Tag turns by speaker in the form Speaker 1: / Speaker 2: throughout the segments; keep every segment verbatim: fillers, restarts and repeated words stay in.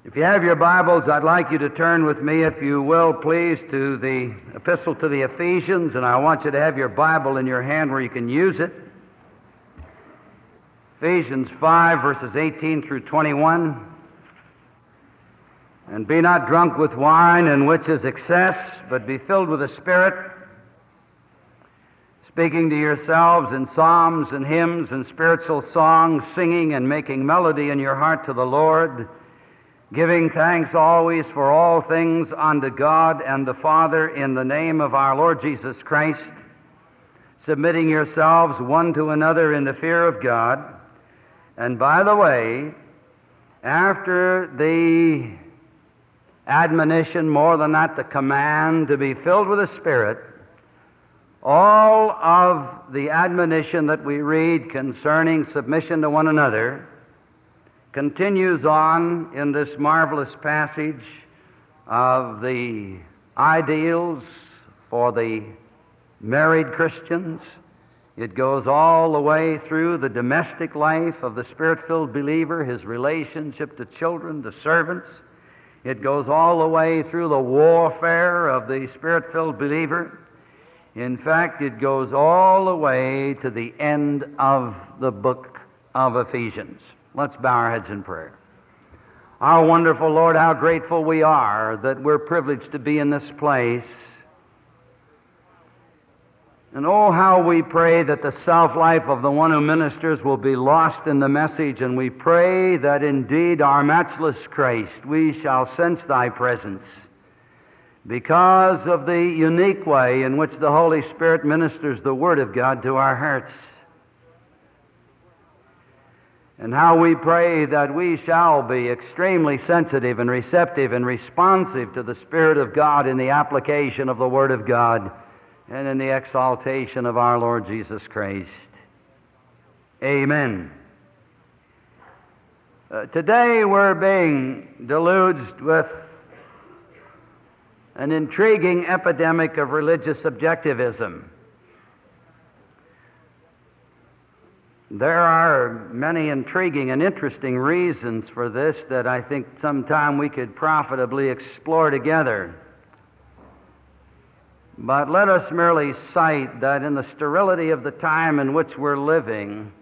Speaker 1: If you have your Bibles, I'd like you to turn with me, if you will, please, to the Epistle to the Ephesians, and I want you to have your Bible in your hand where you can use it. Ephesians five, verses eighteen through twenty-one. And be not drunk with wine, in which is excess, but be filled with the Spirit, speaking to yourselves in psalms and hymns and spiritual songs, singing and making melody in your heart to the Lord, giving thanks always for all things unto God and the Father in the name of our Lord Jesus Christ, submitting yourselves one to another in the fear of God. And by the way, after the admonition, more than that, the command to be filled with the Spirit, all of the admonition that we read concerning submission to one another continues on in this marvelous passage of the ideals for the married Christians. It goes all the way through the domestic life of the Spirit-filled believer, his relationship to children, to servants. It goes all the way through the warfare of the Spirit-filled believer. In fact, it goes all the way to the end of the book of Ephesians. Let's bow our heads in prayer. Our wonderful Lord, how grateful we are that we're privileged to be in this place. And oh, how we pray that the self-life of the one who ministers will be lost in the message, and we pray that indeed, our matchless Christ, we shall sense Thy presence because of the unique way in which the Holy Spirit ministers the Word of God to our hearts. And how we pray that we shall be extremely sensitive and receptive and responsive to the Spirit of God in the application of the Word of God and in the exaltation of our Lord Jesus Christ. Amen. Uh, today we're being deluged with an intriguing epidemic of religious subjectivism. There are many intriguing and interesting reasons for this that I think sometime we could profitably explore together. But let us merely cite that in the sterility of the time in which we're living,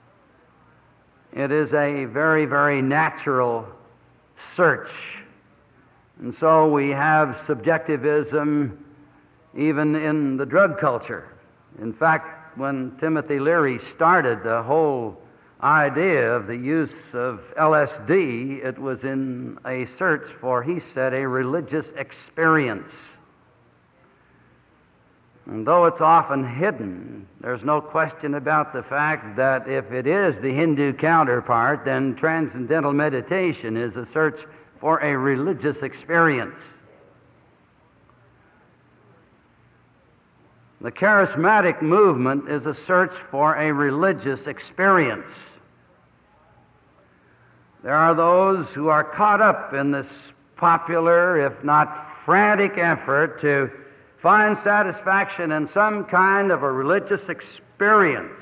Speaker 1: it is a very, very natural search. And so we have subjectivism even in the drug culture. In fact, when Timothy Leary started the whole idea of the use of L S D, it was in a search for, he said, a religious experience. And though it's often hidden, there's no question about the fact that if it is the Hindu counterpart, then transcendental meditation is a search for a religious experience. The charismatic movement is a search for a religious experience. There are those who are caught up in this popular, if not frantic, effort to find satisfaction in some kind of a religious experience.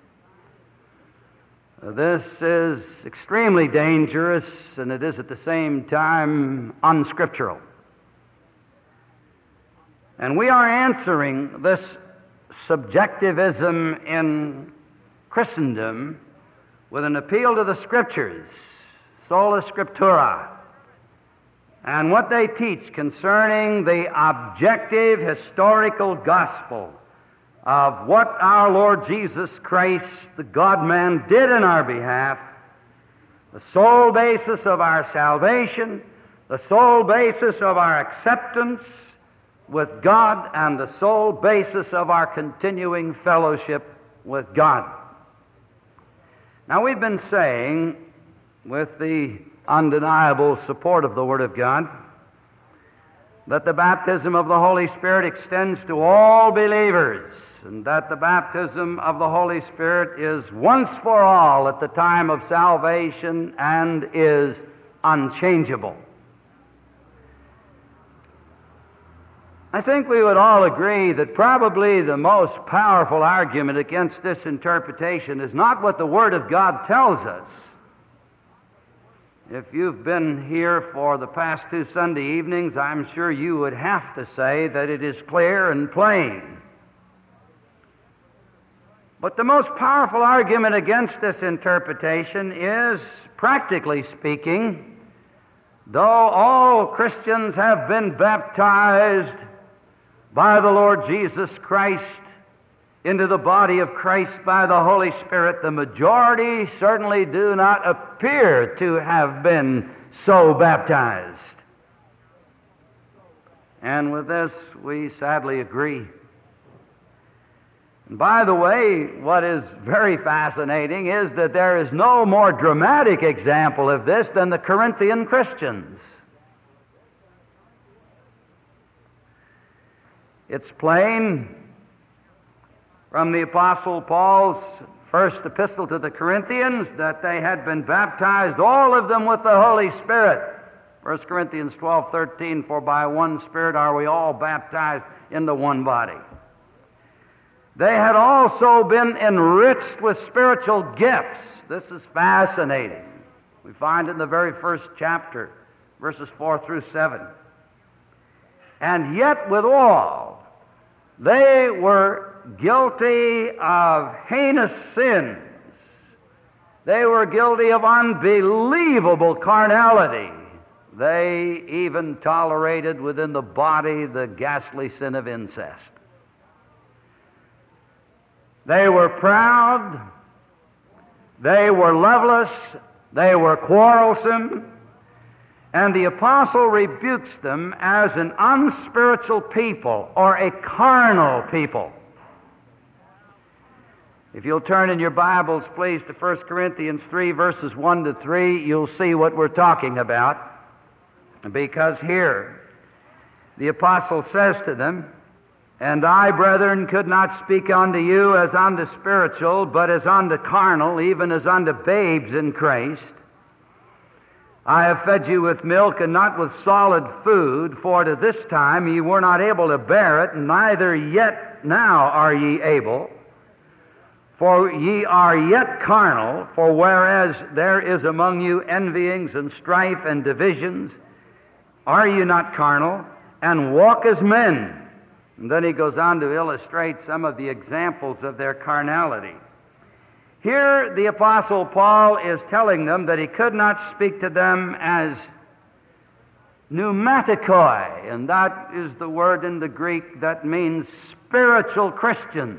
Speaker 1: This is extremely dangerous, and it is at the same time unscriptural. And we are answering this subjectivism in Christendom with an appeal to the Scriptures, sola scriptura, and what they teach concerning the objective historical gospel of what our Lord Jesus Christ, the God-man, did in our behalf, the sole basis of our salvation, the sole basis of our acceptance with God, and the sole basis of our continuing fellowship with God. Now, we've been saying, with the undeniable support of the Word of God, that the baptism of the Holy Spirit extends to all believers, and that the baptism of the Holy Spirit is once for all at the time of salvation and is unchangeable. I think we would all agree that probably the most powerful argument against this interpretation is not what the Word of God tells us. If you've been here for the past two Sunday evenings, I'm sure you would have to say that it is clear and plain. But the most powerful argument against this interpretation is, practically speaking, though all Christians have been baptized by the Lord Jesus Christ into the body of Christ by the Holy Spirit, the majority certainly do not appear to have been so baptized. And with this, we sadly agree. And by the way, what is very fascinating is that there is no more dramatic example of this than the Corinthian Christians. It's plain from the Apostle Paul's first epistle to the Corinthians that they had been baptized, all of them, with the Holy Spirit. First Corinthians twelve thirteen, for by one Spirit are we all baptized into one body. They had also been enriched with spiritual gifts. This is fascinating. We find it in the very first chapter, verses four through seven. And yet withal, they were guilty of heinous sins. They were guilty of unbelievable carnality. They even tolerated within the body the ghastly sin of incest. They were proud. They were loveless. They were quarrelsome. And the apostle rebukes them as an unspiritual people or a carnal people. If you'll turn in your Bibles, please, to First Corinthians three, verses one to three, you'll see what we're talking about. Because here, the apostle says to them, and I, brethren, could not speak unto you as unto spiritual, but as unto carnal, even as unto babes in Christ. I have fed you with milk and not with solid food, for to this time ye were not able to bear it, neither yet now are ye able. For ye are yet carnal, for whereas there is among you envyings and strife and divisions, are ye not carnal, and walk as men? And then he goes on to illustrate some of the examples of their carnality. Here the Apostle Paul is telling them that he could not speak to them as pneumatikoi, and that is the word in the Greek that means spiritual Christians.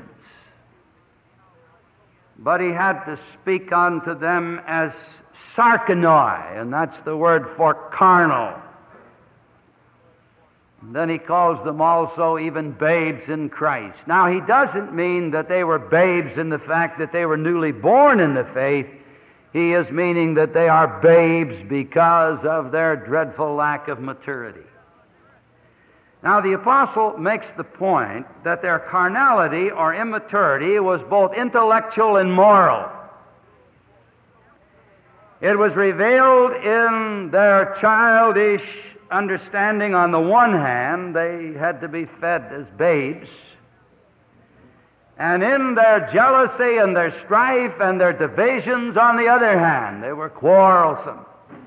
Speaker 1: But he had to speak unto them as sarkanoi, and that's the word for carnal. And then he calls them also even babes in Christ. Now, he doesn't mean that they were babes in the fact that they were newly born in the faith. He is meaning that they are babes because of their dreadful lack of maturity. Now, the apostle makes the point that their carnality or immaturity was both intellectual and moral. It was revealed in their childish understanding. On the one hand, they had to be fed as babes. And in their jealousy and their strife and their divisions, on the other hand, they were quarrelsome.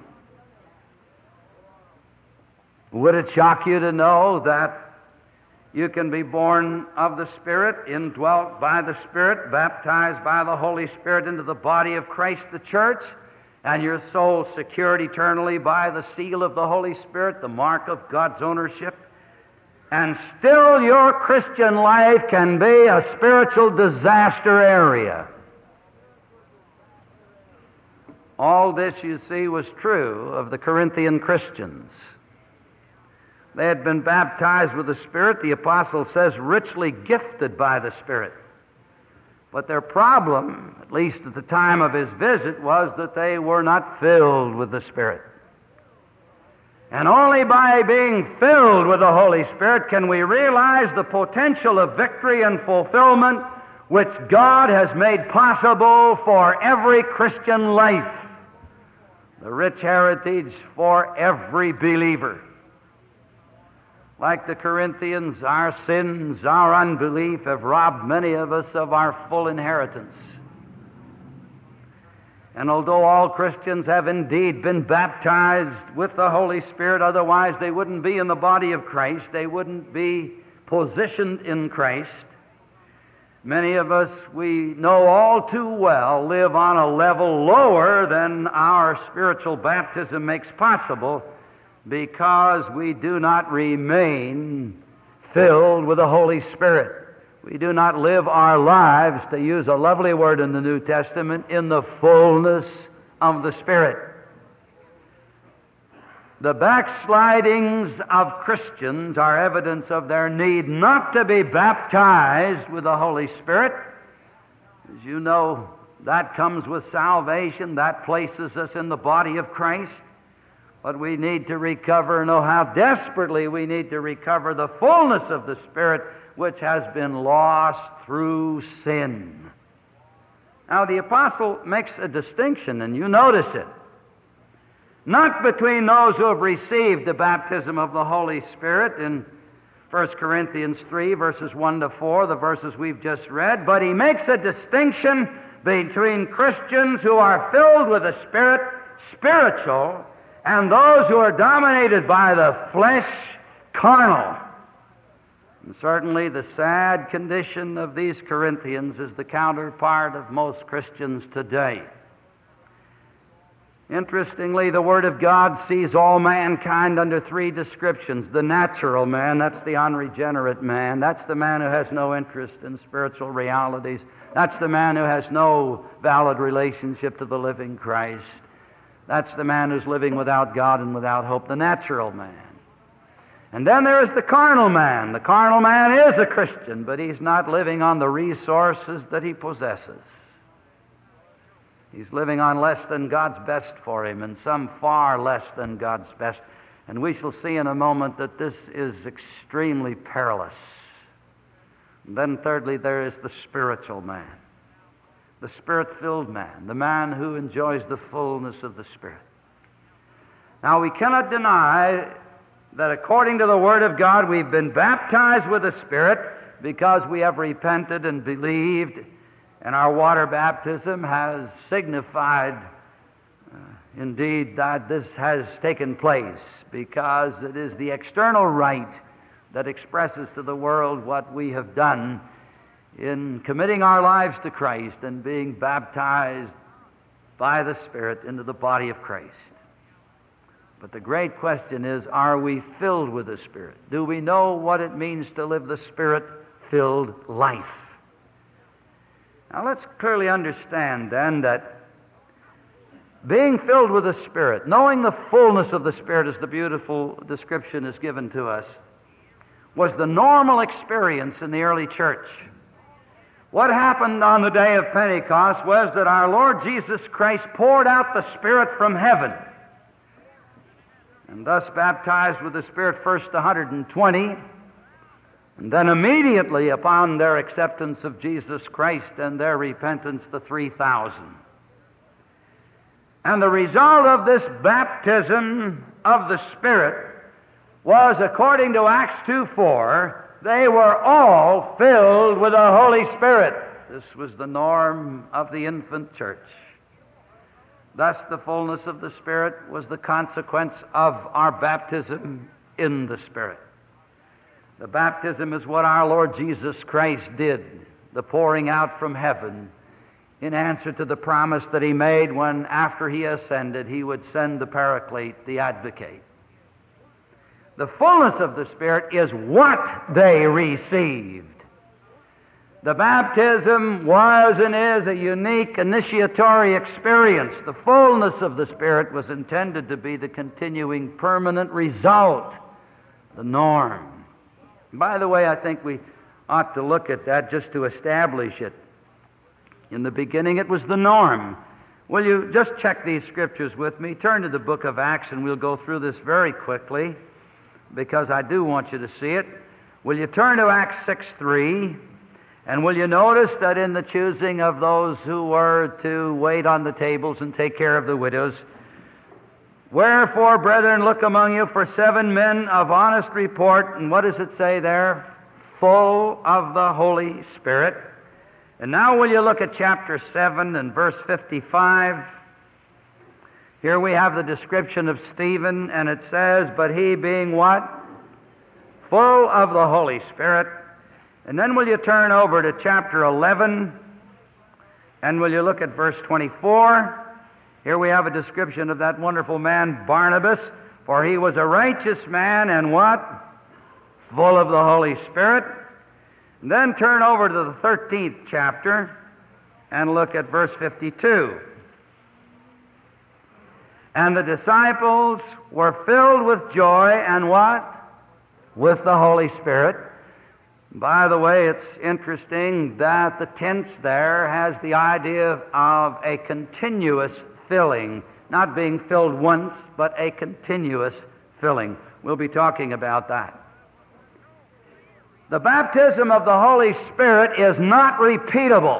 Speaker 1: Would it shock you to know that you can be born of the Spirit, indwelt by the Spirit, baptized by the Holy Spirit into the body of Christ, the church, and your soul secured eternally by the seal of the Holy Spirit, the mark of God's ownership, and still your Christian life can be a spiritual disaster area? All this, you see, was true of the Corinthian Christians. They had been baptized with the Spirit, the apostle says, richly gifted by the Spirit. But their problem, at least at the time of his visit, was that they were not filled with the Spirit. And only by being filled with the Holy Spirit can we realize the potential of victory and fulfillment which God has made possible for every Christian life, the rich heritage for every believer. Like the Corinthians, our sins, our unbelief have robbed many of us of our full inheritance. And although all Christians have indeed been baptized with the Holy Spirit, otherwise they wouldn't be in the body of Christ, they wouldn't be positioned in Christ, many of us, we know all too well, live on a level lower than our spiritual baptism makes possible because we do not remain filled with the Holy Spirit. We do not live our lives, to use a lovely word in the New Testament, in the fullness of the Spirit. The backslidings of Christians are evidence of their need not to be baptized with the Holy Spirit. As you know, that comes with salvation. That places us in the body of Christ. But we need to recover, know how desperately we need to recover the fullness of the Spirit which has been lost through sin. Now, the apostle makes a distinction, and you notice it. Not between those who have received the baptism of the Holy Spirit in First Corinthians three, verses one to four, the verses we've just read, but he makes a distinction between Christians who are filled with the Spirit, spiritual, and those who are dominated by the flesh, carnal. And certainly the sad condition of these Corinthians is the counterpart of most Christians today. Interestingly, the Word of God sees all mankind under three descriptions. The natural man, that's the unregenerate man. That's the man who has no interest in spiritual realities. That's the man who has no valid relationship to the living Christ. That's the man who's living without God and without hope, the natural man. And then there is the carnal man. The carnal man is a Christian, but he's not living on the resources that he possesses. He's living on less than God's best for him, and some far less than God's best. And we shall see in a moment that this is extremely perilous. And then thirdly, there is the spiritual man, the Spirit-filled man, the man who enjoys the fullness of the Spirit. Now, we cannot deny that according to the Word of God, we've been baptized with the Spirit because we have repented and believed, and our water baptism has signified, uh, indeed, that this has taken place because it is the external rite that expresses to the world what we have done in committing our lives to Christ and being baptized by the Spirit into the body of Christ. But the great question is, are we filled with the Spirit? Do we know what it means to live the Spirit-filled life? Now let's clearly understand then that being filled with the Spirit, knowing the fullness of the Spirit as the beautiful description is given to us, was the normal experience in the early church. What happened on the day of Pentecost was that our Lord Jesus Christ poured out the Spirit from heaven, and thus baptized with the Spirit first one hundred twenty, and then immediately upon their acceptance of Jesus Christ and their repentance, the three thousand. And the result of this baptism of the Spirit was, according to Acts two four, they were all filled with the Holy Spirit. This was the norm of the infant church. Thus, the fullness of the Spirit was the consequence of our baptism in the Spirit. The baptism is what our Lord Jesus Christ did, the pouring out from heaven, in answer to the promise that He made when, after He ascended, He would send the Paraclete, the Advocate. The fullness of the Spirit is what they received. The baptism was and is a unique initiatory experience. The fullness of the Spirit was intended to be the continuing permanent result, the norm. By the way, I think we ought to look at that just to establish it. In the beginning, it was the norm. Will you just check these scriptures with me? Turn to the book of Acts, and we'll go through this very quickly, because I do want you to see it. Will you turn to Acts six three? And will you notice that in the choosing of those who were to wait on the tables and take care of the widows, wherefore, brethren, look among you for seven men of honest report, and what does it say there? Full of the Holy Spirit. And now will you look at chapter seven and verse fifty-five? Here we have the description of Stephen, and it says, but he being what? Full of the Holy Spirit. And then will you turn over to chapter eleven, and will you look at verse twenty-four? Here we have a description of that wonderful man, Barnabas, for he was a righteous man and what? Full of the Holy Spirit. And then turn over to the thirteenth chapter and look at verse fifty-two. And the disciples were filled with joy and what? With the Holy Spirit. By the way, it's interesting that the tense there has the idea of a continuous filling, not being filled once, but a continuous filling. We'll be talking about that. The baptism of the Holy Spirit is not repeatable,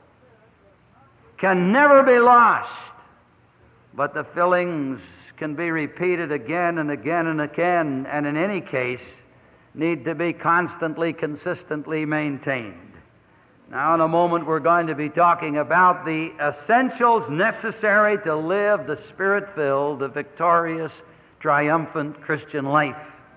Speaker 1: can never be lost, but the fillings can be repeated again and again and again, and in any case need to be constantly, consistently maintained. Now, in a moment, we're going to be talking about the essentials necessary to live the Spirit-filled, the victorious, triumphant Christian life.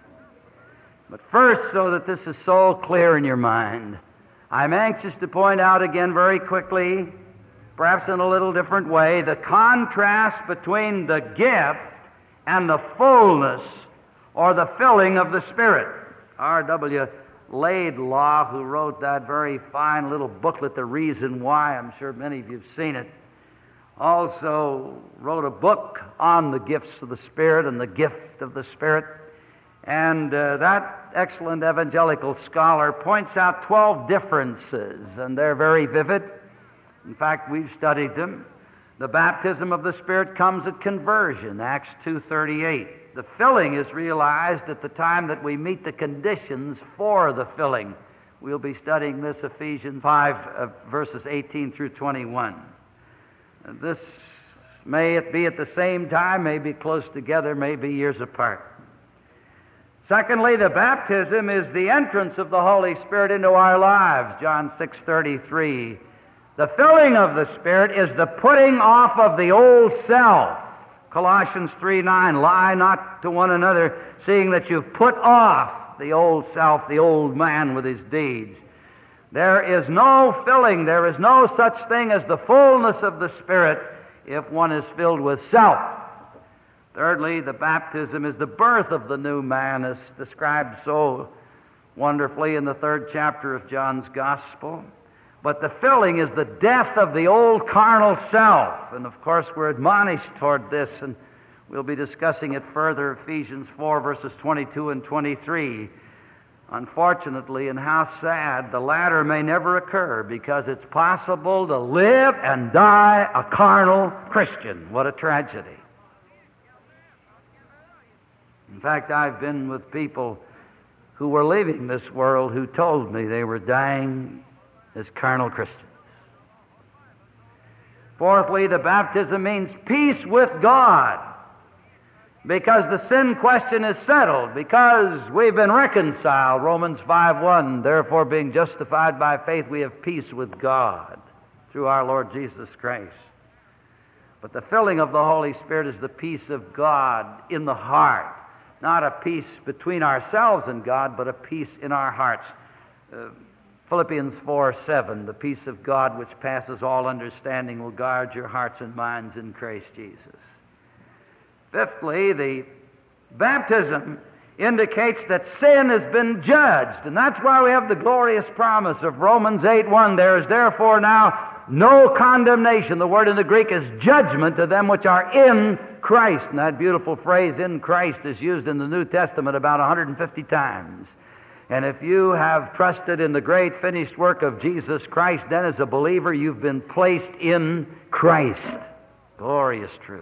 Speaker 1: But first, so that this is so clear in your mind, I'm anxious to point out again very quickly, perhaps in a little different way, the contrast between the gift and the fullness or the filling of the Spirit. R W Laidlaw, who wrote that very fine little booklet, The Reason Why, I'm sure many of you have seen it, also wrote a book on the gifts of the Spirit and the gift of the Spirit. And uh, that excellent evangelical scholar points out twelve differences, and they're very vivid. In fact, we've studied them. The baptism of the Spirit comes at conversion, Acts two thirty-eight. The filling is realized at the time that we meet the conditions for the filling. We'll be studying this Ephesians five, uh, verses eighteen through twenty-one. This may it be at the same time, may be close together, may be years apart. Secondly, the baptism is the entrance of the Holy Spirit into our lives, John six thirty-three. The filling of the Spirit is the putting off of the old self, Colossians three nine. Lie not to one another, seeing that you've put off the old self, the old man with his deeds. There is no filling, there is no such thing as the fullness of the Spirit if one is filled with self. Thirdly, the baptism is the birth of the new man, as described so wonderfully in the third chapter of John's Gospel. But the filling is the death of the old carnal self. And of course, we're admonished toward this, and we'll be discussing it further, Ephesians four, verses twenty-two and twenty-three. Unfortunately, and how sad, the latter may never occur, because it's possible to live and die a carnal Christian. What a tragedy. In fact, I've been with people who were leaving this world who told me they were dying as carnal Christians. Fourthly, the baptism means peace with God, because the sin question is settled, because we've been reconciled, Romans five one. Therefore, being justified by faith, we have peace with God through our Lord Jesus Christ. But the filling of the Holy Spirit is the peace of God in the heart. Not a peace between ourselves and God, but a peace in our hearts. Uh, Philippians four seven, the peace of God which passes all understanding will guard your hearts and minds in Christ Jesus. Fifthly, the baptism indicates that sin has been judged, and that's why we have the glorious promise of Romans eight one. There is therefore now no condemnation. The word in the Greek is judgment to them which are in Christ. And that beautiful phrase, in Christ, is used in the New Testament about one hundred fifty times. And if you have trusted in the great finished work of Jesus Christ, then as a believer you've been placed in Christ. Glorious truth.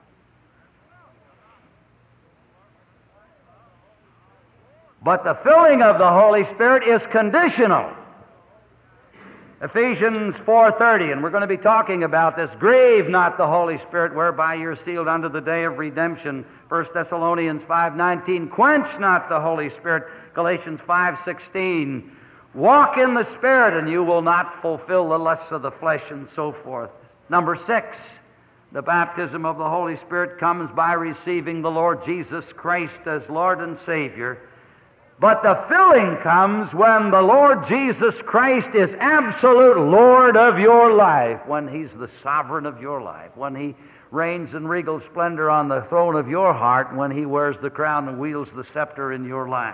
Speaker 1: But the filling of the Holy Spirit is conditional. Ephesians four thirty, and we're going to be talking about this. Grieve not the Holy Spirit, whereby you're sealed unto the day of redemption. First Thessalonians five nineteen. Quench not the Holy Spirit. Galatians five sixteen. Walk in the Spirit, and you will not fulfill the lusts of the flesh, and so forth. Number six, The baptism of the Holy Spirit comes by receiving the Lord Jesus Christ as Lord and Savior. But the filling comes when the Lord Jesus Christ is absolute Lord of your life, when He's the sovereign of your life, when He reigns in regal splendor on the throne of your heart, when He wears the crown and wields the scepter in your life.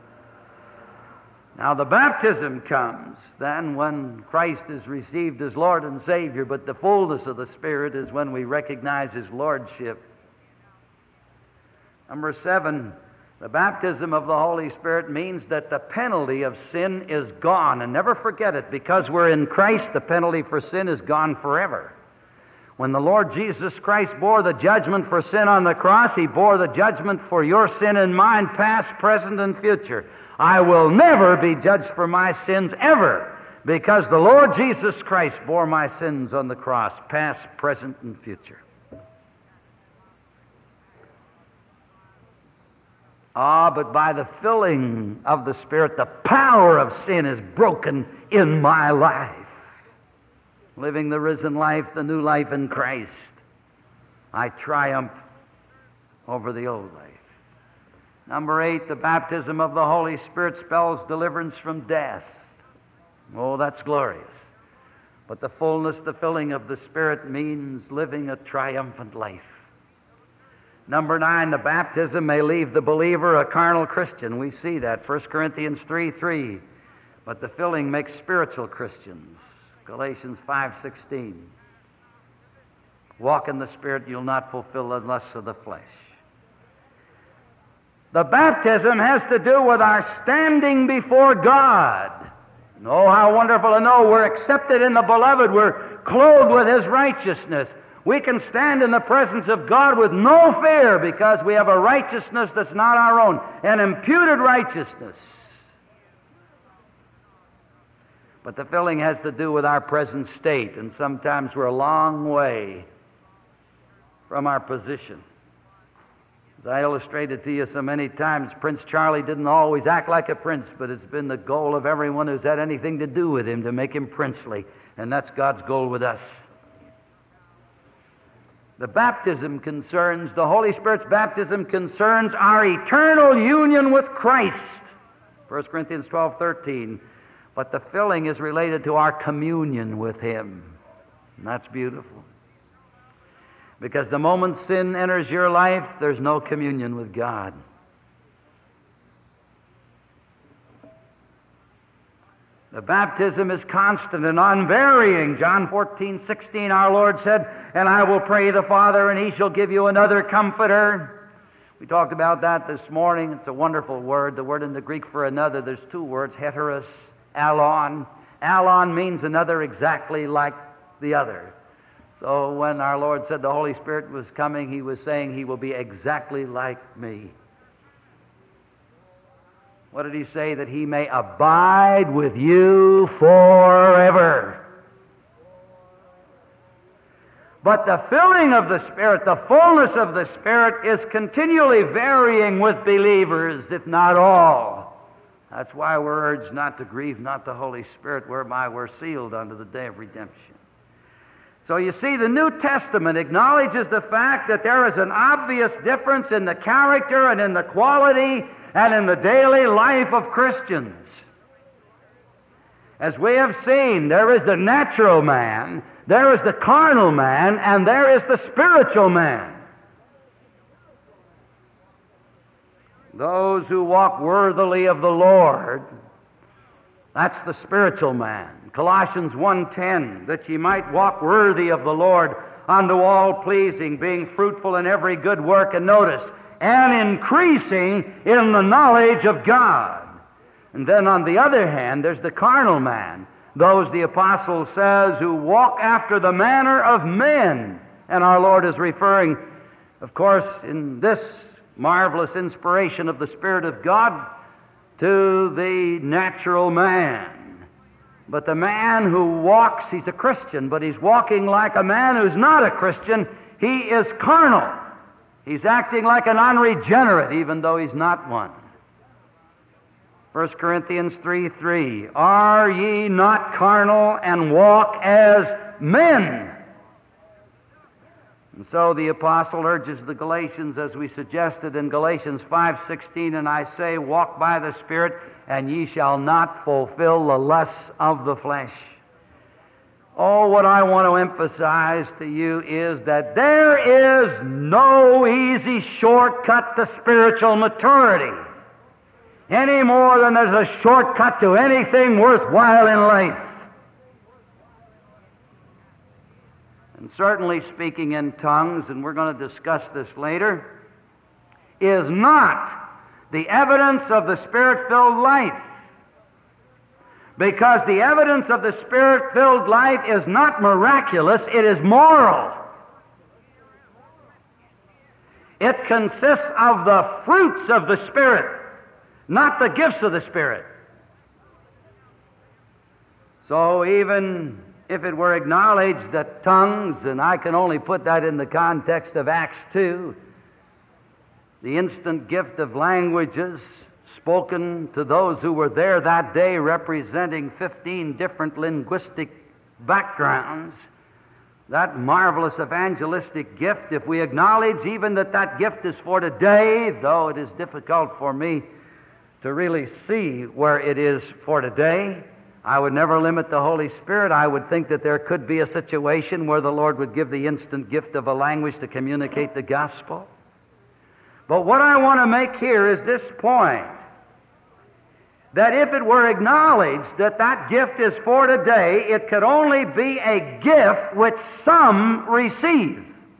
Speaker 1: Now the baptism comes then when Christ is received as Lord and Savior, but the fullness of the Spirit is when we recognize His Lordship. Number seven, the baptism of the Holy Spirit means that the penalty of sin is gone. And never forget it, because we're in Christ, the penalty for sin is gone forever. When the Lord Jesus Christ bore the judgment for sin on the cross, He bore the judgment for your sin and mine, past, present, and future. I will never be judged for my sins ever, because the Lord Jesus Christ bore my sins on the cross, past, present, and future. Ah, but by the filling of the Spirit, the power of sin is broken in my life. Living the risen life, the new life in Christ, I triumph over the old life. Number eight, the baptism of the Holy Spirit spells deliverance from death. Oh, that's glorious. But the fullness, the filling of the Spirit means living a triumphant life. Number nine, the baptism may leave the believer a carnal Christian. We see that, First Corinthians three three. But the filling makes spiritual Christians. Galatians five sixteen. Walk in the Spirit, you'll not fulfill the lusts of the flesh. The baptism has to do with our standing before God. Oh, how wonderful to know we're accepted in the Beloved. We're clothed with His righteousness. We can stand in the presence of God with no fear because we have a righteousness that's not our own, an imputed righteousness. But the filling has to do with our present state, and sometimes we're a long way from our position. As I illustrated to you so many times, Prince Charlie didn't always act like a prince, but it's been the goal of everyone who's had anything to do with him to make him princely, and that's God's goal with us. The baptism concerns, the Holy Spirit's baptism concerns our eternal union with Christ. First Corinthians twelve thirteen. But the filling is related to our communion with Him. And that's beautiful. Because the moment sin enters your life, there's no communion with God. The baptism is constant and unvarying. John fourteen sixteen, our Lord said, "And I will pray the Father, and He shall give you another Comforter." We talked about that this morning. It's a wonderful word. The word in the Greek for another, there's two words, heteros, alon. Alon means another exactly like the other. So when our Lord said the Holy Spirit was coming, He was saying He will be exactly like me. What did He say? That He may abide with you forever. But the filling of the Spirit, the fullness of the Spirit, is continually varying with believers, if not all. That's why we're urged not to grieve not the Holy Spirit, whereby we're sealed unto the day of redemption. So you see, the New Testament acknowledges the fact that there is an obvious difference in the character and in the quality and in the daily life of Christians. As we have seen, there is the natural man, there is the carnal man, and there is the spiritual man. Those who walk worthily of the Lord, that's the spiritual man. Colossians one ten, that ye might walk worthy of the Lord unto all pleasing, being fruitful in every good work, and notice, and increasing in the knowledge of God. And then on the other hand, there's the carnal man, those, the apostle says, who walk after the manner of men. And our Lord is referring, of course, in this marvelous inspiration of the Spirit of God, to the natural man. But the man who walks, he's a Christian, but he's walking like a man who's not a Christian. He is carnal. He's acting like an unregenerate, even though he's not one. First Corinthians three three, are ye not carnal and walk as men? And so the apostle urges the Galatians, as we suggested in Galatians five sixteen, and I say, walk by the Spirit, and ye shall not fulfill the lusts of the flesh. Oh, what I want to emphasize to you is that there is no easy shortcut to spiritual maturity, any more than there's a shortcut to anything worthwhile in life. And certainly speaking in tongues, and we're going to discuss this later, is not the evidence of the Spirit-filled life. Because the evidence of the Spirit-filled life is not miraculous, it is moral. It consists of the fruits of the Spirit, not the gifts of the Spirit. So even if it were acknowledged that tongues, and I can only put that in the context of Acts two, the instant gift of languages spoken to those who were there that day, representing fifteen different linguistic backgrounds, that marvelous evangelistic gift, if we acknowledge even that that gift is for today, though it is difficult for me to really see where it is for today, I would never limit the Holy Spirit. I would think that there could be a situation where the Lord would give the instant gift of a language to communicate the gospel. But what I want to make here is this point, that if it were acknowledged that that gift is for today, it could only be a gift which some receive.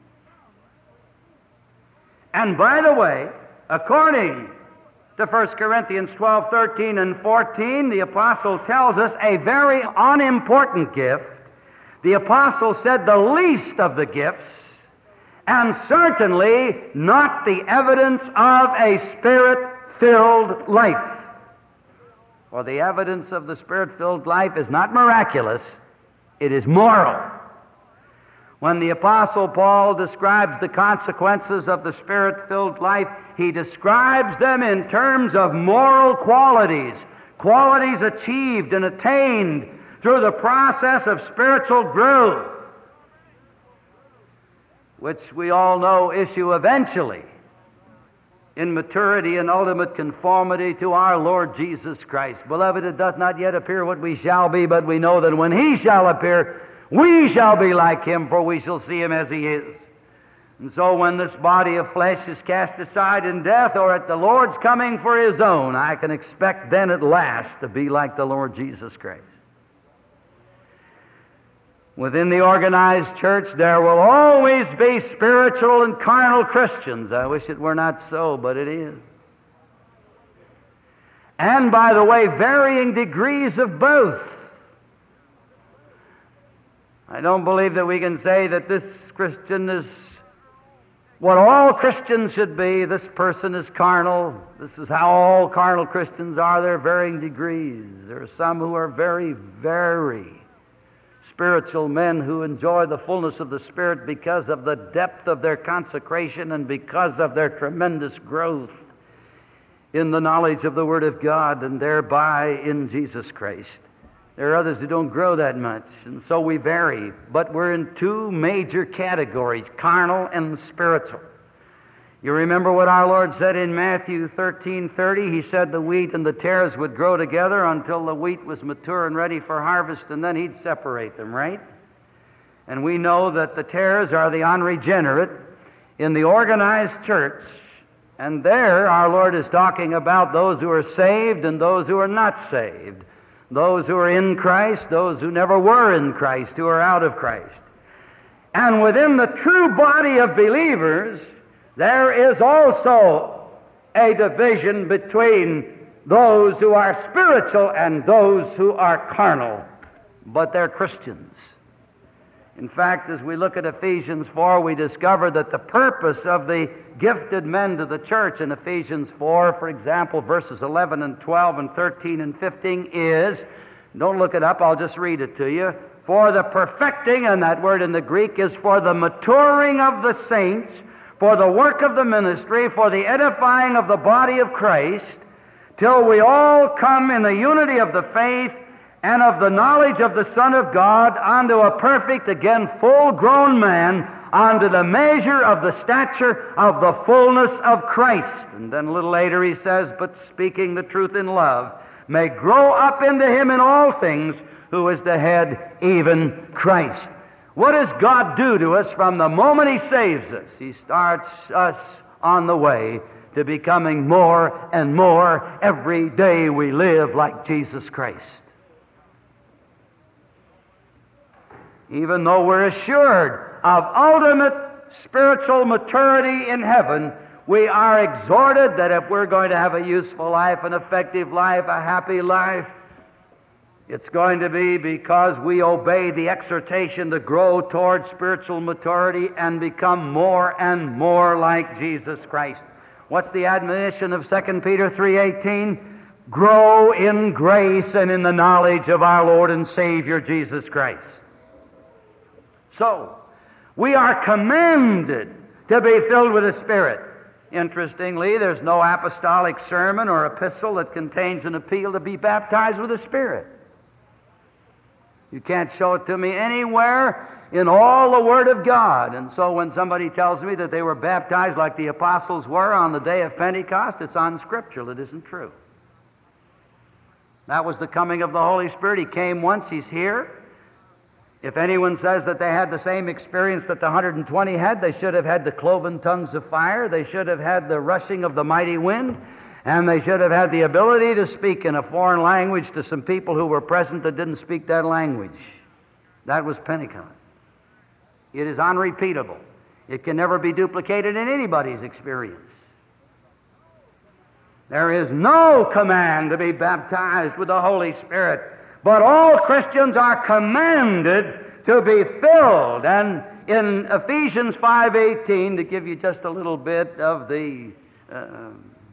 Speaker 1: And by the way, according to First Corinthians twelve, thirteen, and fourteen, the apostle tells us a very unimportant gift. The apostle said the least of the gifts, and certainly not the evidence of a Spirit-filled life. For the evidence of the Spirit-filled life is not miraculous, it is moral. When the Apostle Paul describes the consequences of the Spirit-filled life, he describes them in terms of moral qualities, qualities achieved and attained through the process of spiritual growth, which we all know issue eventually in maturity and ultimate conformity to our Lord Jesus Christ. Beloved, it doth not yet appear what we shall be, but we know that when He shall appear, we shall be like Him, for we shall see Him as He is. And so when this body of flesh is cast aside in death, or at the Lord's coming for His own, I can expect then at last to be like the Lord Jesus Christ. Within the organized church, there will always be spiritual and carnal Christians. I wish it were not so, but it is. And, by the way, varying degrees of both. I don't believe that we can say that this Christian is what all Christians should be. This person is carnal. This is how all carnal Christians are. There are varying degrees. There are some who are very, very spiritual men who enjoy the fullness of the Spirit because of the depth of their consecration and because of their tremendous growth in the knowledge of the Word of God and thereby in Jesus Christ. There are others who don't grow that much, and so we vary. But we're in two major categories, carnal and spiritual. You remember what our Lord said in Matthew thirteen thirty? He said the wheat and the tares would grow together until the wheat was mature and ready for harvest, and then He'd separate them, right? And we know that the tares are the unregenerate in the organized church, and there our Lord is talking about those who are saved and those who are not saved, those who are in Christ, those who never were in Christ, who are out of Christ. And within the true body of believers, there is also a division between those who are spiritual and those who are carnal, but they're Christians. In fact, as we look at Ephesians four, we discover that the purpose of the gifted men to the church in Ephesians four, for example, verses eleven and twelve and thirteen and fifteen is, don't look it up, I'll just read it to you, for the perfecting, and that word in the Greek is for the maturing of the saints, for the work of the ministry, for the edifying of the body of Christ, till we all come in the unity of the faith and of the knowledge of the Son of God unto a perfect, again, full-grown man, unto the measure of the stature of the fullness of Christ. And then a little later he says, but speaking the truth in love, may grow up into him in all things, who is the head, even Christ. What does God do to us from the moment he saves us? He starts us on the way to becoming more and more every day we live like Jesus Christ. Even though we're assured of ultimate spiritual maturity in heaven, we are exhorted that if we're going to have a useful life, an effective life, a happy life, it's going to be because we obey the exhortation to grow toward spiritual maturity and become more and more like Jesus Christ. What's the admonition of Second Peter three eighteen? Grow in grace and in the knowledge of our Lord and Savior Jesus Christ. So, we are commanded to be filled with the Spirit. Interestingly, there's no apostolic sermon or epistle that contains an appeal to be baptized with the Spirit. You can't show it to me anywhere in all the Word of God. And so when somebody tells me that they were baptized like the apostles were on the day of Pentecost, it's unscriptural. It isn't true. That was the coming of the Holy Spirit. He came once. He's here. If anyone says that they had the same experience that the one hundred twenty had, they should have had the cloven tongues of fire. They should have had the rushing of the mighty wind. And they should have had the ability to speak in a foreign language to some people who were present that didn't speak that language. That was Pentecost. It is unrepeatable. It can never be duplicated in anybody's experience. There is no command to be baptized with the Holy Spirit, but all Christians are commanded to be filled. And in Ephesians five eighteen, to give you just a little bit of the uh,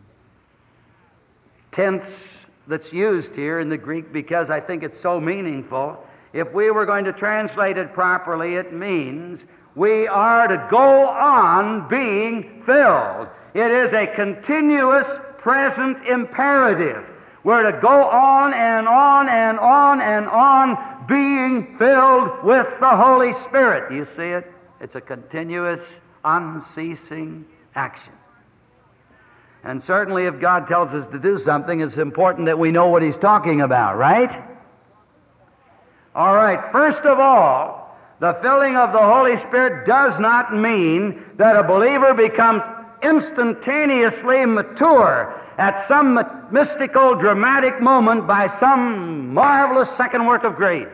Speaker 1: tense that's used here in the Greek, because I think it's so meaningful. If we were going to translate it properly, it means we are to go on being filled. It is a continuous present imperative. We're to go on and on and on and on being filled with the Holy Spirit. Do you see it? It's a continuous, unceasing action. And certainly if God tells us to do something, it's important that we know what He's talking about, right? All right, first of all, the filling of the Holy Spirit does not mean that a believer becomes instantaneously mature at some mystical, dramatic moment by some marvelous second work of grace.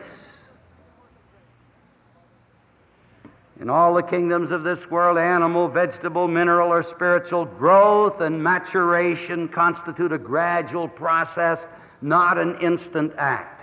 Speaker 1: In all the kingdoms of this world, animal, vegetable, mineral, or spiritual, growth and maturation constitute a gradual process, not an instant act.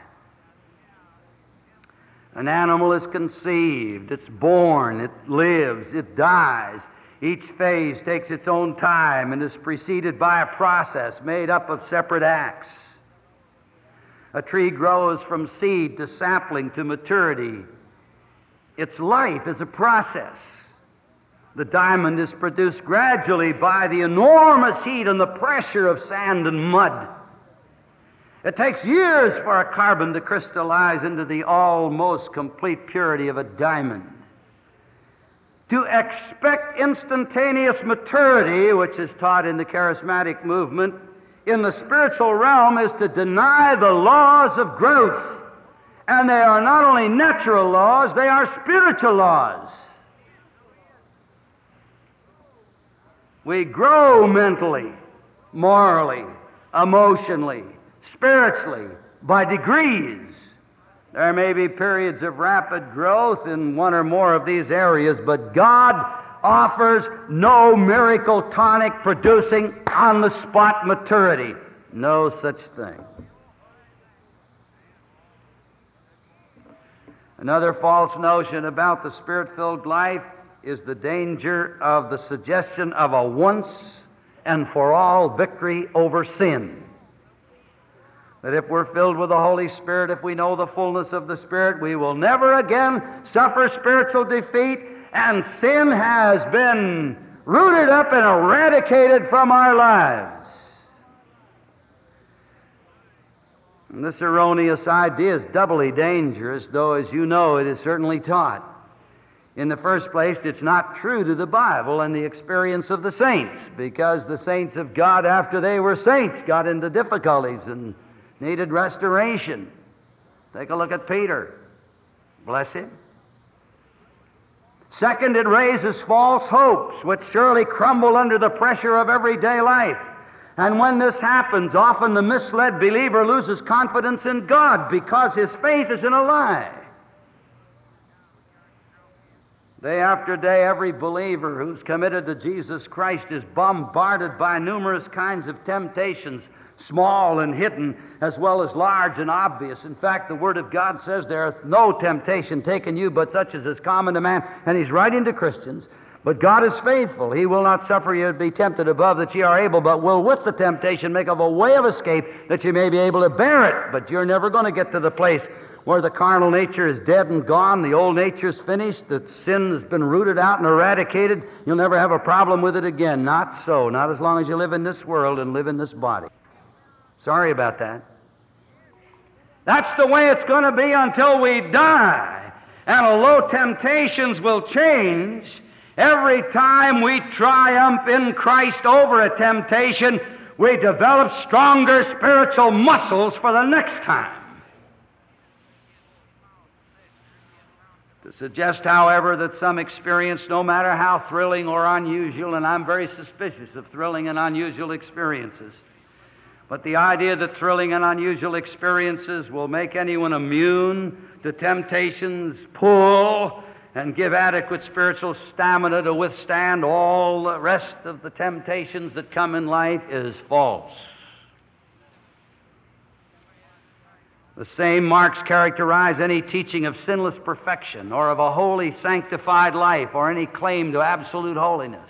Speaker 1: An animal is conceived, it's born, it lives, it dies. Each phase takes its own time and is preceded by a process made up of separate acts. A tree grows from seed to sapling to maturity. Its life is a process. The diamond is produced gradually by the enormous heat and the pressure of sand and mud. It takes years for a carbon to crystallize into the almost complete purity of a diamond. To expect instantaneous maturity, which is taught in the charismatic movement, in the spiritual realm is to deny the laws of growth. And they are not only natural laws, they are spiritual laws. We grow mentally, morally, emotionally, spiritually, by degrees. There may be periods of rapid growth in one or more of these areas, but God offers no miracle tonic producing on-the-spot maturity. No such thing. Another false notion about the Spirit-filled life is the danger of the suggestion of a once and for all victory over sin. That if we're filled with the Holy Spirit, if we know the fullness of the Spirit, we will never again suffer spiritual defeat, and sin has been rooted up and eradicated from our lives. And this erroneous idea is doubly dangerous, though, as you know, it is certainly taught. In the first place, it's not true to the Bible and the experience of the saints, because the saints of God, after they were saints, got into difficulties and needed restoration. Take a look at Peter. Bless him. Second, it raises false hopes, which surely crumble under the pressure of everyday life. And when this happens, often the misled believer loses confidence in God because his faith is in a lie. Day after day, every believer who's committed to Jesus Christ is bombarded by numerous kinds of temptations, small and hidden, as well as large and obvious. In fact, the Word of God says there hath no temptation taken you but such as is common to man. And He's writing to Christians. But God is faithful. He will not suffer you to be tempted above that ye are able, but will with the temptation make of a way of escape that ye may be able to bear it. But you're never going to get to the place where the carnal nature is dead and gone, the old nature's finished, that sin has been rooted out and eradicated. You'll never have a problem with it again. Not so. Not as long as you live in this world and live in this body. Sorry about that. That's the way it's going to be until we die. And although temptations will change, every time we triumph in Christ over a temptation, we develop stronger spiritual muscles for the next time. To suggest, however, that some experience, no matter how thrilling or unusual, and I'm very suspicious of thrilling and unusual experiences, but the idea that thrilling and unusual experiences will make anyone immune to temptation's pull and give adequate spiritual stamina to withstand all the rest of the temptations that come in life is false. The same marks characterize any teaching of sinless perfection or of a holy, sanctified life or any claim to absolute holiness.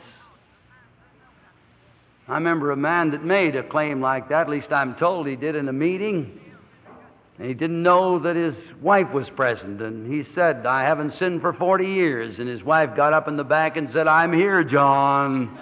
Speaker 1: I remember a man that made a claim like that, at least I'm told he did in a meeting. And he didn't know that his wife was present. And he said, I haven't sinned for forty years. And his wife got up in the back and said, I'm here, John.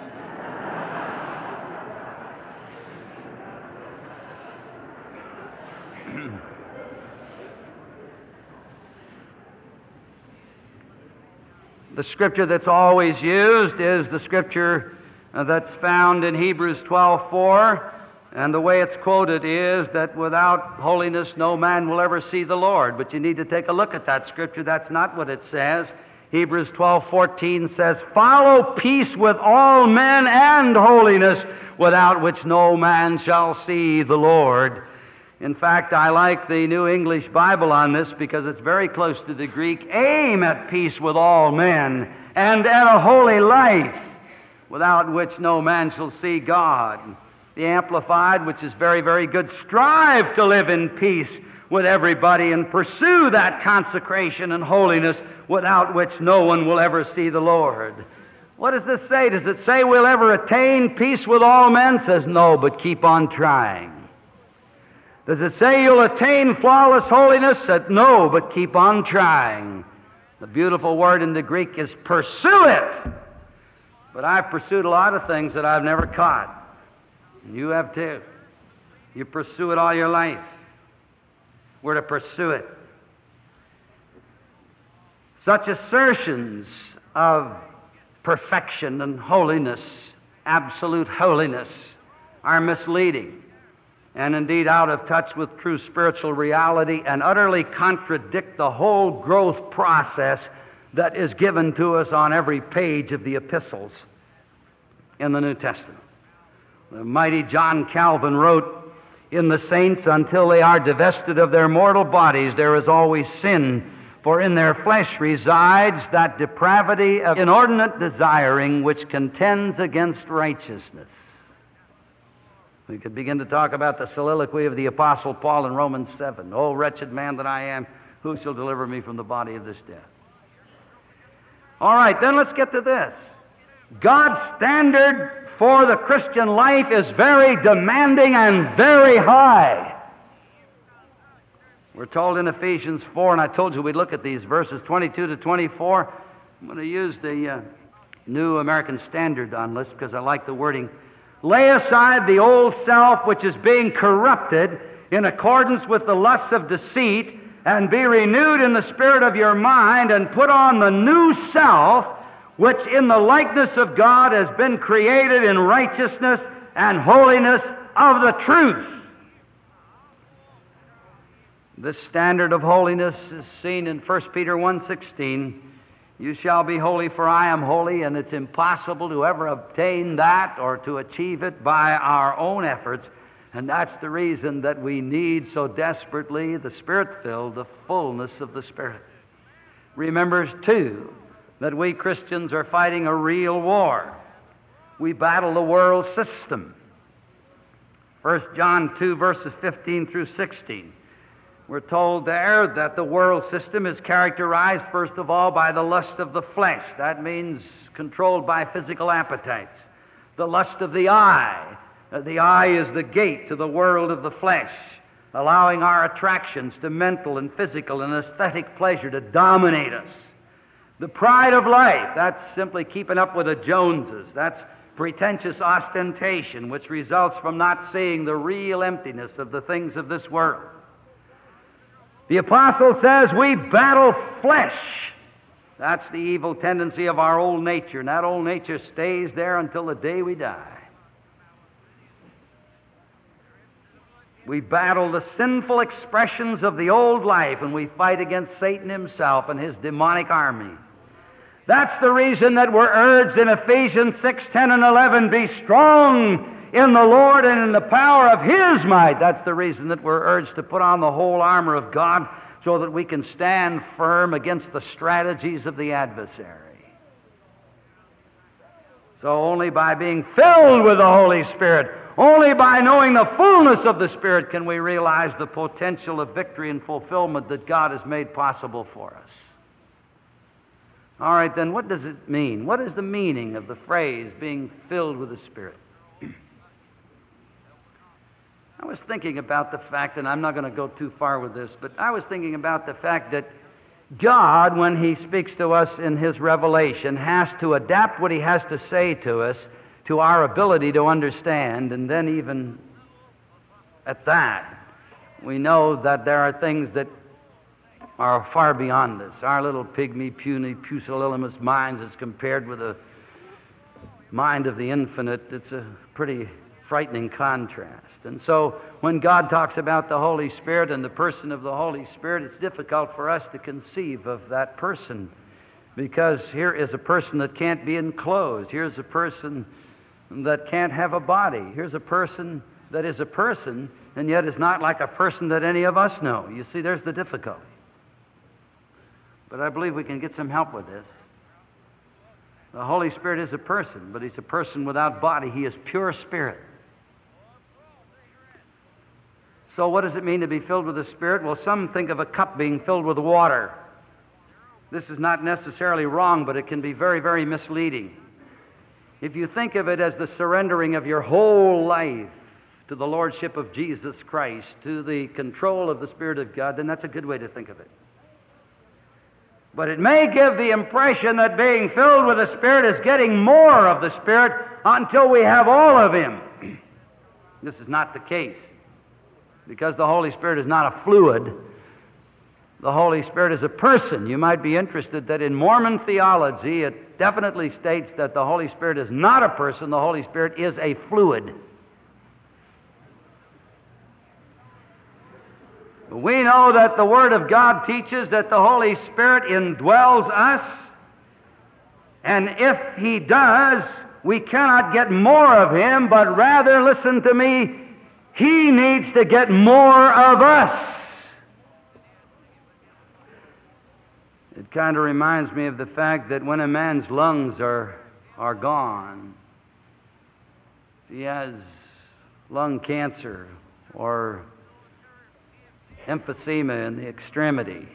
Speaker 1: The scripture that's always used is the scripture uh, that's found in Hebrews twelve four, and the way it's quoted is that without holiness no man will ever see the Lord. But you need to take a look at that scripture. That's not what it says. Hebrews twelve fourteen says, follow peace with all men and holiness, without which no man shall see the Lord. In fact, I like the New English Bible on this because it's very close to the Greek. Aim at peace with all men and at a holy life, without which no man shall see God. The Amplified, which is very, very good, strive to live in peace with everybody and pursue that consecration and holiness without which no one will ever see the Lord. What does this say? Does it say we'll ever attain peace with all men? It says no, but keep on trying. Does it say you'll attain flawless holiness? Said no, but keep on trying. The beautiful word in the Greek is pursue it. But I've pursued a lot of things that I've never caught. And you have too. You pursue it all your life. We're to pursue it. Such assertions of perfection and holiness, absolute holiness, are misleading, and indeed out of touch with true spiritual reality, and utterly contradict the whole growth process that is given to us on every page of the epistles in the New Testament. The mighty John Calvin wrote, in the saints, until they are divested of their mortal bodies, there is always sin, for in their flesh resides that depravity of inordinate desiring which contends against righteousness. We could begin to talk about the soliloquy of the Apostle Paul in Romans seven. O wretched man that I am, who shall deliver me from the body of this death? All right, then let's get to this. God's standard for the Christian life is very demanding and very high. We're told in Ephesians four, and I told you we'd look at these verses twenty-two to twenty-four. I'm going to use the uh, New American Standard on this because I like the wording. Lay aside the old self which is being corrupted in accordance with the lusts of deceit, and be renewed in the spirit of your mind, and put on the new self, which in the likeness of God has been created in righteousness and holiness of the truth. This standard of holiness is seen in First Peter one sixteen. You shall be holy, for I am holy, and it's impossible to ever obtain that or to achieve it by our own efforts. And that's the reason that we need so desperately the Spirit-filled, the fullness of the Spirit. Remember, too, that we Christians are fighting a real war. We battle the world system. First John two, verses fifteen through sixteen. We're told there that the world system is characterized, first of all, by the lust of the flesh. That means controlled by physical appetites. The lust of the eye. The eye is the gate to the world of the flesh, allowing our attractions to mental and physical and aesthetic pleasure to dominate us. The pride of life, that's simply keeping up with the Joneses. That's pretentious ostentation, which results from not seeing the real emptiness of the things of this world. The apostle says we battle flesh. That's the evil tendency of our old nature, and that old nature stays there until the day we die. We battle the sinful expressions of the old life, and we fight against Satan himself and his demonic army. That's the reason that we're urged in Ephesians six, ten, and eleven, be strong in the Lord and in the power of His might. That's the reason that we're urged to put on the whole armor of God so that we can stand firm against the strategies of the adversary. So only by being filled with the Holy Spirit, only by knowing the fullness of the Spirit, can we realize the potential of victory and fulfillment that God has made possible for us. All right, then, what does it mean? What is the meaning of the phrase, being filled with the Spirit? I was thinking about the fact, and I'm not going to go too far with this, but I was thinking about the fact that God, when He speaks to us in His revelation, has to adapt what He has to say to us to our ability to understand, and then even at that, we know that there are things that are far beyond us. Our little pygmy, puny, pusillanimous minds as compared with the mind of the infinite, it's a pretty frightening contrast. And so when God talks about the Holy Spirit and the person of the Holy Spirit, it's difficult for us to conceive of that person, because here is a person that can't be enclosed. Here's a person that can't have a body. Here's a person that is a person and yet is not like a person that any of us know. You see, there's the difficulty. But I believe we can get some help with this. The Holy Spirit is a person, but He's a person without body. He is pure spirit. So what does it mean to be filled with the Spirit? Well, some think of a cup being filled with water. This is not necessarily wrong, but it can be very, very misleading. If you think of it as the surrendering of your whole life to the Lordship of Jesus Christ, to the control of the Spirit of God, then that's a good way to think of it. But it may give the impression that being filled with the Spirit is getting more of the Spirit until we have all of Him. This is not the case, because the Holy Spirit is not a fluid. The Holy Spirit is a person. You might be interested that in Mormon theology, it definitely states that the Holy Spirit is not a person. The Holy Spirit is a fluid. We know that the Word of God teaches that the Holy Spirit indwells us, and if He does, we cannot get more of Him, but rather, listen to me, He needs to get more of us. It kind of reminds me of the fact that when a man's lungs are, are gone, if he has lung cancer or emphysema in the extremity,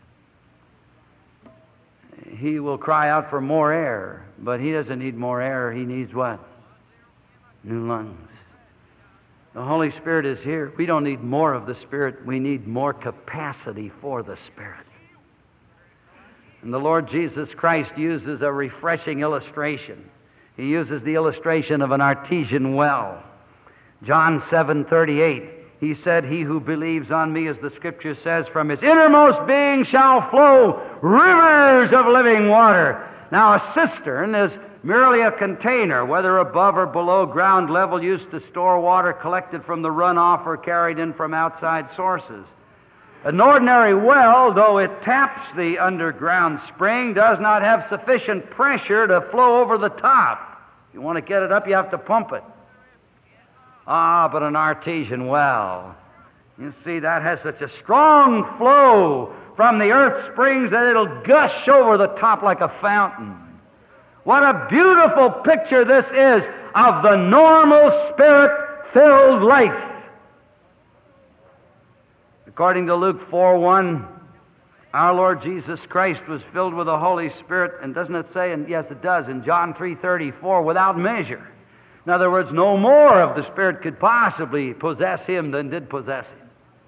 Speaker 1: he will cry out for more air, but he doesn't need more air. He needs what? New lungs. The Holy Spirit is here. We don't need more of the Spirit. We need more capacity for the Spirit. And the Lord Jesus Christ uses a refreshing illustration. He uses the illustration of an artesian well. John seven thirty-eight, He said, "He who believes on me," as the Scripture says, "from his innermost being shall flow rivers of living water." Now, a cistern is merely a container, whether above or below ground level, used to store water collected from the runoff or carried in from outside sources. An ordinary well, though it taps the underground spring, does not have sufficient pressure to flow over the top. If you want to get it up, you have to pump it. Ah, but an artesian well, you see, that has such a strong flow from the earth springs that it'll gush over the top like a fountain. What a beautiful picture this is of the normal Spirit-filled life. According to Luke four one, our Lord Jesus Christ was filled with the Holy Spirit, and doesn't it say, and yes it does, in John three thirty-four, without measure. In other words, no more of the Spirit could possibly possess him than did possess him.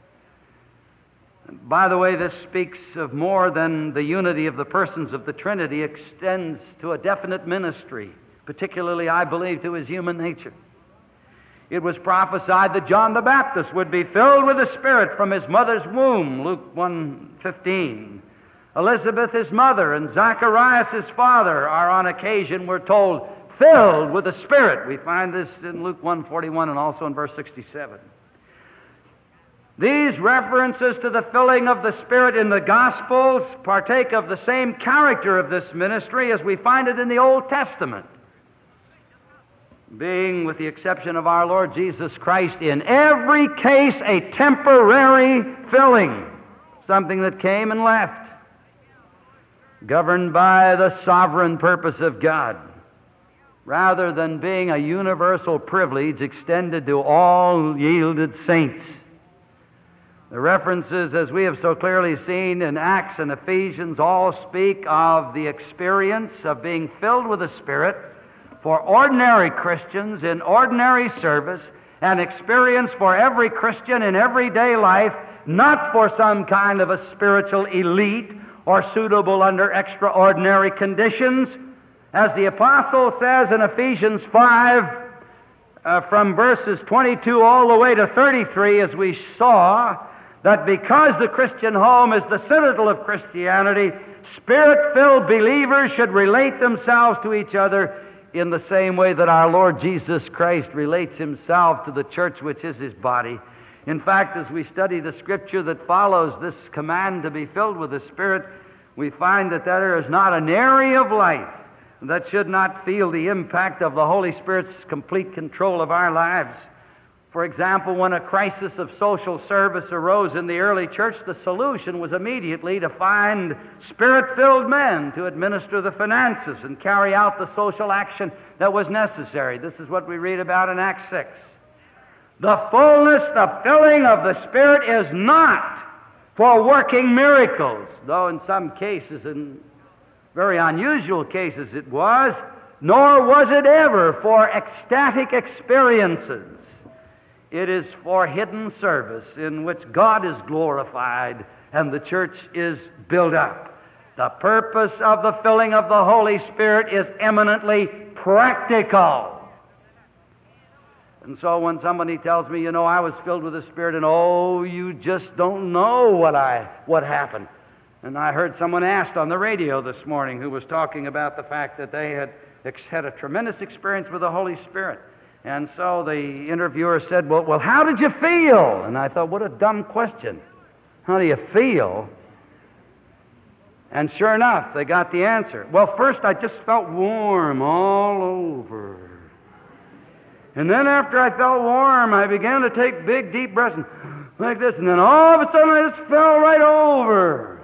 Speaker 1: By the way, this speaks of more than the unity of the persons of the Trinity, extends to a definite ministry, particularly, I believe, to his human nature. It was prophesied that John the Baptist would be filled with the Spirit from his mother's womb, Luke one fifteen. Elizabeth, his mother, and Zacharias, his father, are on occasion, we're told, filled with the Spirit. We find this in Luke one forty-one and also in verse sixty-seven. These references to the filling of the Spirit in the Gospels partake of the same character of this ministry as we find it in the Old Testament, being, with the exception of our Lord Jesus Christ, in every case a temporary filling, something that came and left, governed by the sovereign purpose of God, rather than being a universal privilege extended to all yielded saints. The references, as we have so clearly seen in Acts and Ephesians, all speak of the experience of being filled with the Spirit for ordinary Christians in ordinary service, an experience for every Christian in everyday life, not for some kind of a spiritual elite or suitable under extraordinary conditions. As the Apostle says in Ephesians five, uh, from verses twenty-two all the way to thirty-three, as we saw, that because the Christian home is the citadel of Christianity, Spirit-filled believers should relate themselves to each other in the same way that our Lord Jesus Christ relates himself to the church, which is his body. In fact, as we study the Scripture that follows this command to be filled with the Spirit, we find that there is not an area of life that should not feel the impact of the Holy Spirit's complete control of our lives. For example, when a crisis of social service arose in the early church, the solution was immediately to find Spirit-filled men to administer the finances and carry out the social action that was necessary. This is what we read about in Acts six. The fullness, the filling of the Spirit is not for working miracles, though in some cases, in very unusual cases it was, nor was it ever for ecstatic experiences. It is for hidden service in which God is glorified and the church is built up. The purpose of the filling of the Holy Spirit is eminently practical. And so when somebody tells me, you know, I was filled with the Spirit, and oh, you just don't know what I what happened. And I heard someone asked on the radio this morning who was talking about the fact that they had had a tremendous experience with the Holy Spirit. And so the interviewer said, well, well, how did you feel? And I thought, what a dumb question. How do you feel? And sure enough, they got the answer. Well, first I just felt warm all over. And then after I felt warm, I began to take big, deep breaths like this. And then all of a sudden I just fell right over.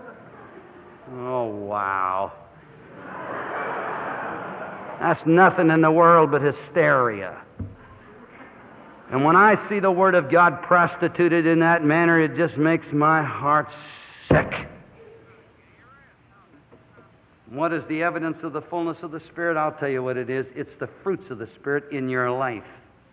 Speaker 1: Oh, wow. That's nothing in the world but hysteria. And when I see the Word of God prostituted in that manner, it just makes my heart sick. What is the evidence of the fullness of the Spirit? I'll tell you what it is. It's the fruits of the Spirit in your life.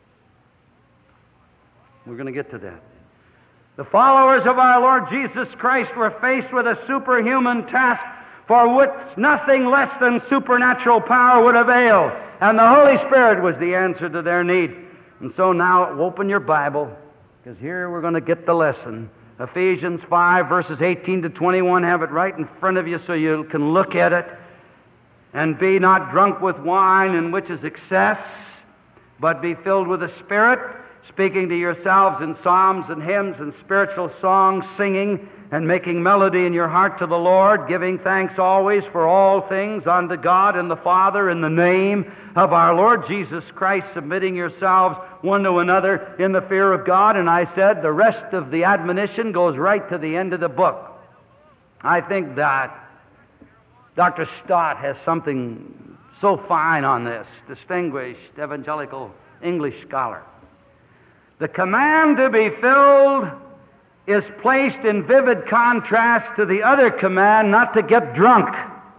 Speaker 1: We're going to get to that. The followers of our Lord Jesus Christ were faced with a superhuman task for which nothing less than supernatural power would avail. And the Holy Spirit was the answer to their need. And so now, open your Bible. because here we're going to get the lesson. Ephesians five, verses eighteen to twenty-one, have it right in front of you so you can look at it. And be not drunk with wine, in which is excess, but be filled with the Spirit, speaking to yourselves in psalms and hymns and spiritual songs, singing and making melody in your heart to the Lord, giving thanks always for all things unto God and the Father in the name of our Lord Jesus Christ, submitting yourselves one to another in the fear of God. And I said the rest of the admonition goes right to the end of the book. I think that Doctor Stott has something so fine on this, distinguished evangelical English scholar. The command to be filled is placed in vivid contrast to the other command not to get drunk.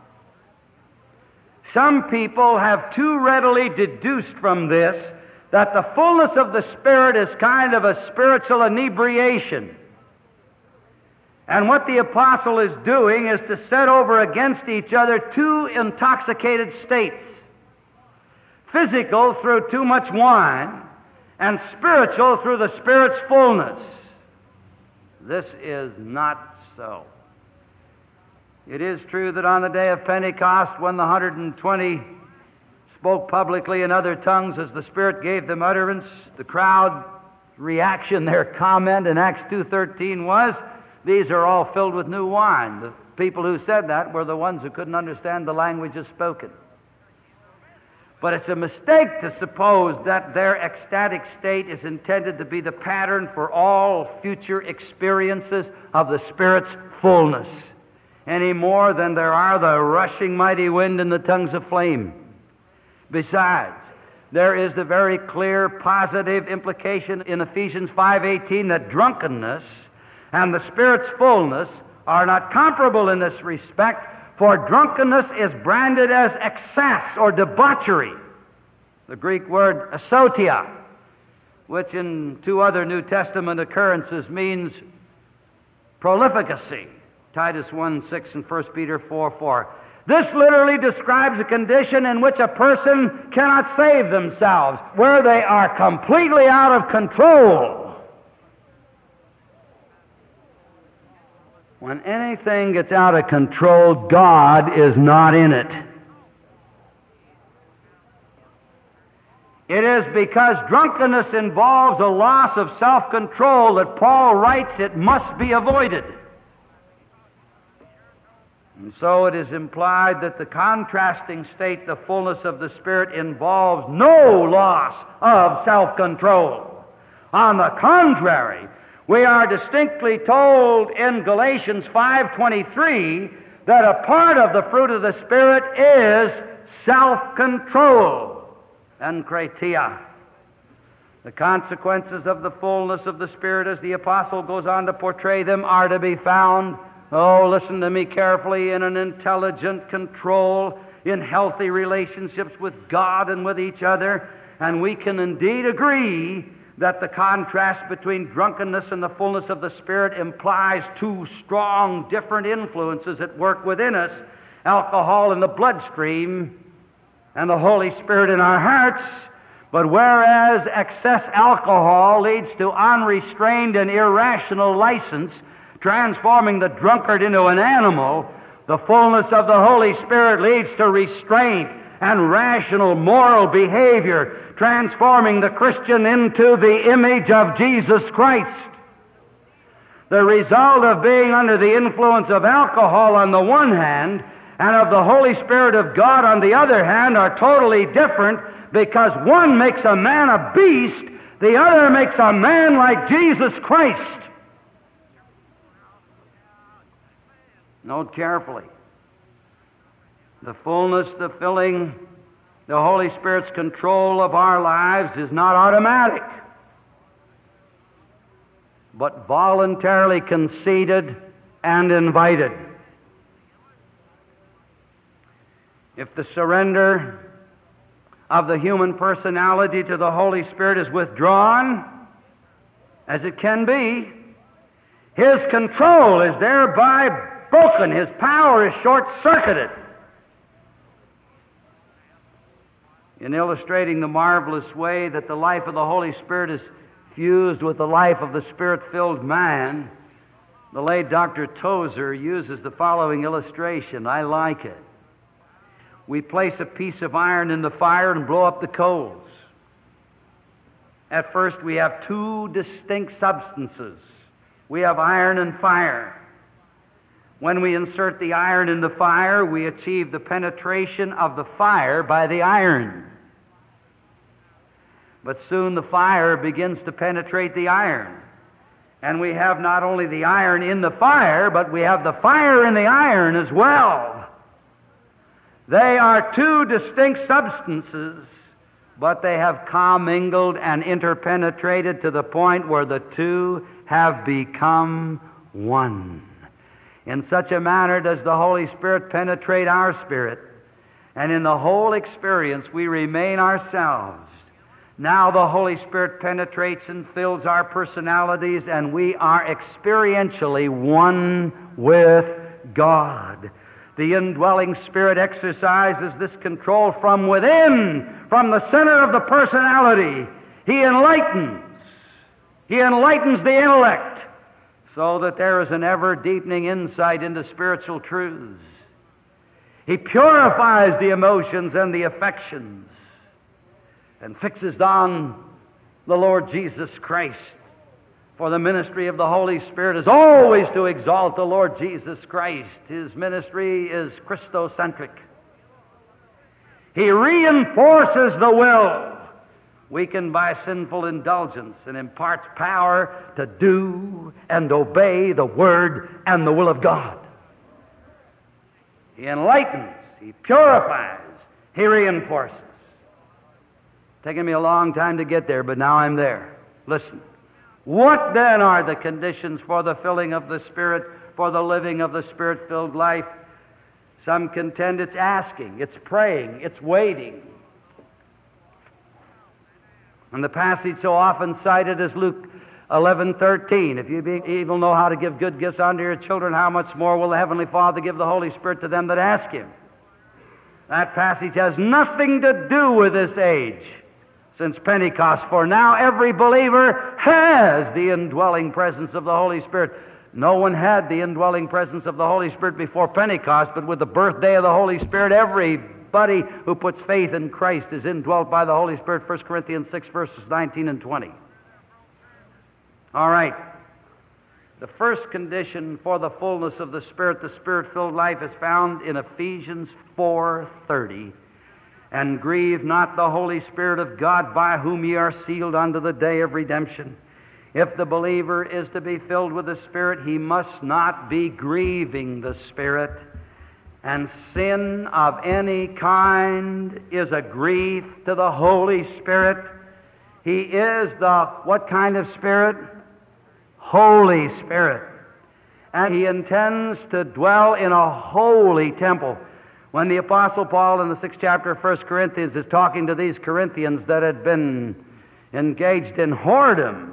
Speaker 1: Some people have too readily deduced from this that the fullness of the Spirit is kind of a spiritual inebriation. And what the apostle is doing is to set over against each other two intoxicated states. Physical through too much wine, and spiritual through the Spirit's fullness. This is not so. It is true that on the day of Pentecost, when the one hundred twenty spoke publicly in other tongues as the Spirit gave them utterance, the crowd reaction, their comment in Acts two thirteen was, "These are all filled with new wine." The people who said that were the ones who couldn't understand the languages spoken. But it's a mistake to suppose that their ecstatic state is intended to be the pattern for all future experiences of the Spirit's fullness, any more than there are the rushing mighty wind and the tongues of flame. Besides, there is the very clear positive implication in Ephesians five eighteen that drunkenness and the Spirit's fullness are not comparable in this respect, for drunkenness is branded as excess or debauchery. The Greek word asotia, which in two other New Testament occurrences means prolificacy. Titus one six and First Peter four four. This literally describes a condition in which a person cannot save themselves, where they are completely out of control. When anything gets out of control, God is not in it. It is because drunkenness involves a loss of self-control that Paul writes it must be avoided. And so it is implied that the contrasting state, the fullness of the Spirit, involves no loss of self-control. On the contrary, we are distinctly told in Galatians five twenty-three that a part of the fruit of the Spirit is self-control, enkratia. The consequences of the fullness of the Spirit, as the apostle goes on to portray them, are to be found, oh, listen to me carefully, in an intelligent control, in healthy relationships with God and with each other. And we can indeed agree that the contrast between drunkenness and the fullness of the Spirit implies two strong, different influences at work within us: alcohol in the bloodstream and the Holy Spirit in our hearts. But whereas excess alcohol leads to unrestrained and irrational license, transforming the drunkard into an animal, the fullness of the Holy Spirit leads to restraint and rational moral behavior, transforming the Christian into the image of Jesus Christ. The result of being under the influence of alcohol on the one hand and of the Holy Spirit of God on the other hand are totally different, because one makes a man a beast, the other makes a man like Jesus Christ. Note carefully. The fullness, the filling, the Holy Spirit's control of our lives is not automatic, but voluntarily conceded and invited. If the surrender of the human personality to the Holy Spirit is withdrawn, as it can be, His control is thereby broken. His power is short-circuited. In illustrating the marvelous way that the life of the Holy Spirit is fused with the life of the Spirit-filled man, the late Doctor Tozer uses the following illustration. I like it. We place a piece of iron in the fire and blow up the coals. At first, we have two distinct substances. We have iron and fire. When we insert the iron in the fire, we achieve the penetration of the fire by the iron. But soon the fire begins to penetrate the iron. And we have not only the iron in the fire, but we have the fire in the iron as well. They are two distinct substances, but they have commingled and interpenetrated to the point where the two have become one. In such a manner does the Holy Spirit penetrate our spirit, and in the whole experience we remain ourselves. Now the Holy Spirit penetrates and fills our personalities, and we are experientially one with God. The indwelling Spirit exercises this control from within, from the center of the personality. He enlightens. He enlightens the intellect so that there is an ever-deepening insight into spiritual truths. He purifies the emotions and the affections and fixes on the Lord Jesus Christ. For the ministry of the Holy Spirit is always to exalt the Lord Jesus Christ. His ministry is Christocentric. He reinforces the will, weakened by sinful indulgence, and imparts power to do and obey the Word and the will of God. He enlightens, He purifies, He reinforces. Taken me a long time to get there, but now I'm there. Listen. What then are the conditions for the filling of the Spirit, for the living of the Spirit-filled life? Some contend it's asking, it's praying, it's waiting. And the passage so often cited is Luke eleven thirteen. If you be evil know how to give good gifts unto your children, how much more will the Heavenly Father give the Holy Spirit to them that ask Him? That passage has nothing to do with this age since Pentecost, for now every believer has the indwelling presence of the Holy Spirit. No one had the indwelling presence of the Holy Spirit before Pentecost, but with the birthday of the Holy Spirit, everybody who puts faith in Christ is indwelt by the Holy Spirit. First Corinthians six, verses nineteen and twenty. All right. The first condition for the fullness of the Spirit, the Spirit-filled life, is found in Ephesians four thirty. And grieve not the Holy Spirit of God, by whom ye are sealed unto the day of redemption. If the believer is to be filled with the Spirit, he must not be grieving the Spirit. And sin of any kind is a grief to the Holy Spirit. He is the, what kind of Spirit? Holy Spirit. And He intends to dwell in a holy temple. When the Apostle Paul in the sixth chapter of First Corinthians is talking to these Corinthians that had been engaged in whoredom,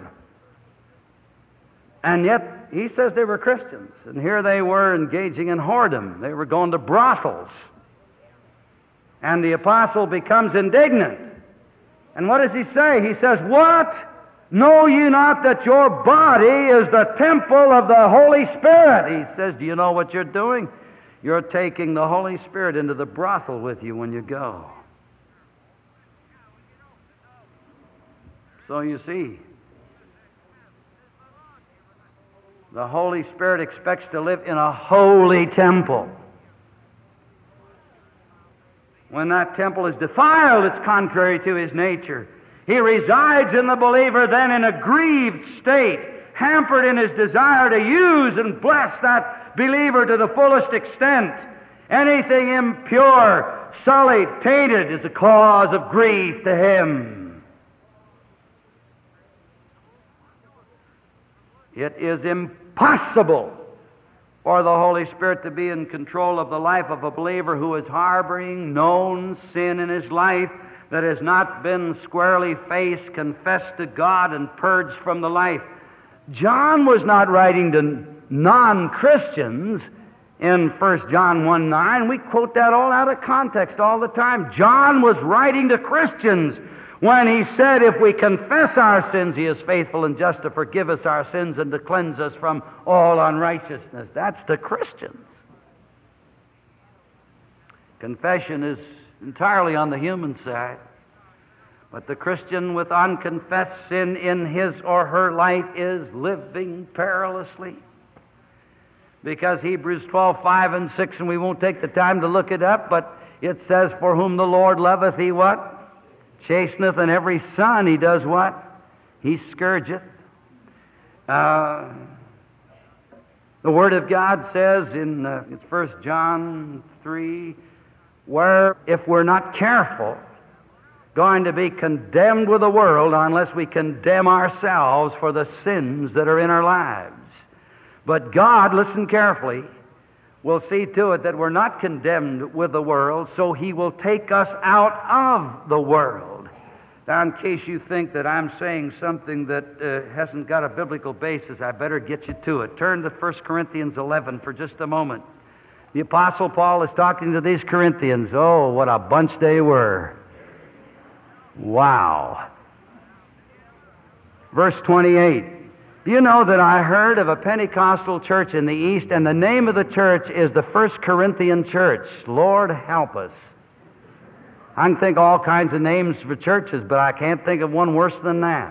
Speaker 1: and yet he says they were Christians, and here they were engaging in whoredom. They were going to brothels. And the Apostle becomes indignant. And what does he say? He says, "What? Know ye not that your body is the temple of the Holy Spirit?" He says, do you know what you're doing? You're taking the Holy Spirit into the brothel with you when you go. So you see, the Holy Spirit expects to live in a holy temple. When that temple is defiled, it's contrary to His nature. He resides in the believer then in a grieved state, hampered in his desire to use and bless that believer to the fullest extent. Anything impure, sullied, tainted is a cause of grief to him. It is impossible for the Holy Spirit to be in control of the life of a believer who is harboring known sin in his life that has not been squarely faced, confessed to God, and purged from the life. John was not writing to non-Christians in First John one nine. We quote that all out of context all the time. John was writing to Christians when he said, if we confess our sins, he is faithful and just to forgive us our sins and to cleanse us from all unrighteousness. That's the Christians. Confession is entirely on the human side. But the Christian with unconfessed sin in his or her life is living perilously. Because Hebrews twelve, five and six, and we won't take the time to look it up, but it says, for whom the Lord loveth, he what? Chasteneth, and every son he does what? He scourgeth. Uh, the Word of God says in uh, it's First John three, where if we're not careful, going to be condemned with the world unless we condemn ourselves for the sins that are in our lives. But God, listen carefully, will see to it that we're not condemned with the world, so He will take us out of the world. Now, in case you think that I'm saying something that uh, hasn't got a biblical basis, I better get you to it. Turn to First Corinthians eleven for just a moment. The Apostle Paul is talking to these Corinthians. Oh, what a bunch they were. Wow. Verse twenty-eight. Do you know that I heard of a Pentecostal church in the East, and the name of the church is the First Corinthian Church? Lord help us. I can think of all kinds of names for churches, but I can't think of one worse than that.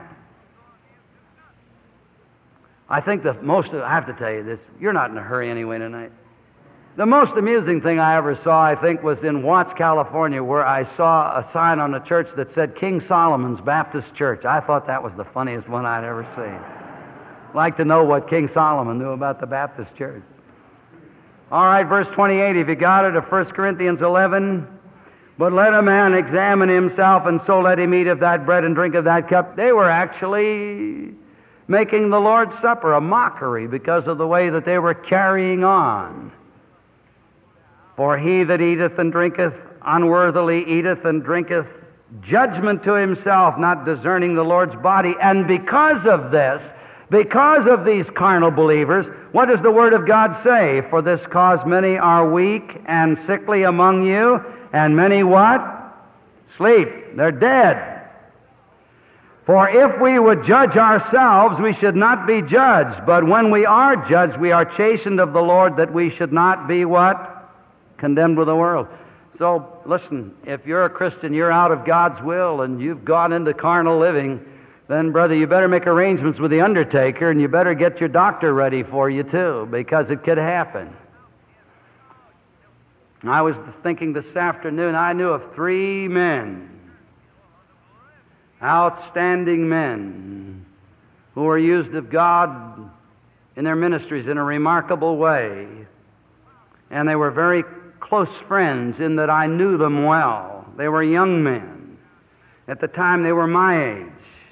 Speaker 1: I think the most, I have to tell you this, you're not in a hurry anyway tonight. The most amusing thing I ever saw, I think, was in Watts, California, where I saw a sign on a church that said King Solomon's Baptist Church. I thought that was the funniest one I'd ever seen. I'd like to know what King Solomon knew about the Baptist church. All right, verse twenty-eight, if you got it, of First Corinthians eleven. But let a man examine himself, and so let him eat of that bread and drink of that cup. They were actually making the Lord's Supper a mockery because of the way that they were carrying on. For he that eateth and drinketh unworthily eateth and drinketh judgment to himself, not discerning the Lord's body. And because of this, because of these carnal believers, what does the Word of God say? For this cause many are weak and sickly among you, and many what? Sleep. They're dead. For if we would judge ourselves, we should not be judged. But when we are judged, we are chastened of the Lord, that we should not be what? Condemned with the world. So, listen, if you're a Christian, you're out of God's will, and you've gone into carnal living, then, brother, you better make arrangements with the undertaker, and you better get your doctor ready for you, too, because it could happen. I was thinking this afternoon, I knew of three men, outstanding men, who were used of God in their ministries in a remarkable way. And they were very close friends in that I knew them well. They were young men. At the time, they were my age.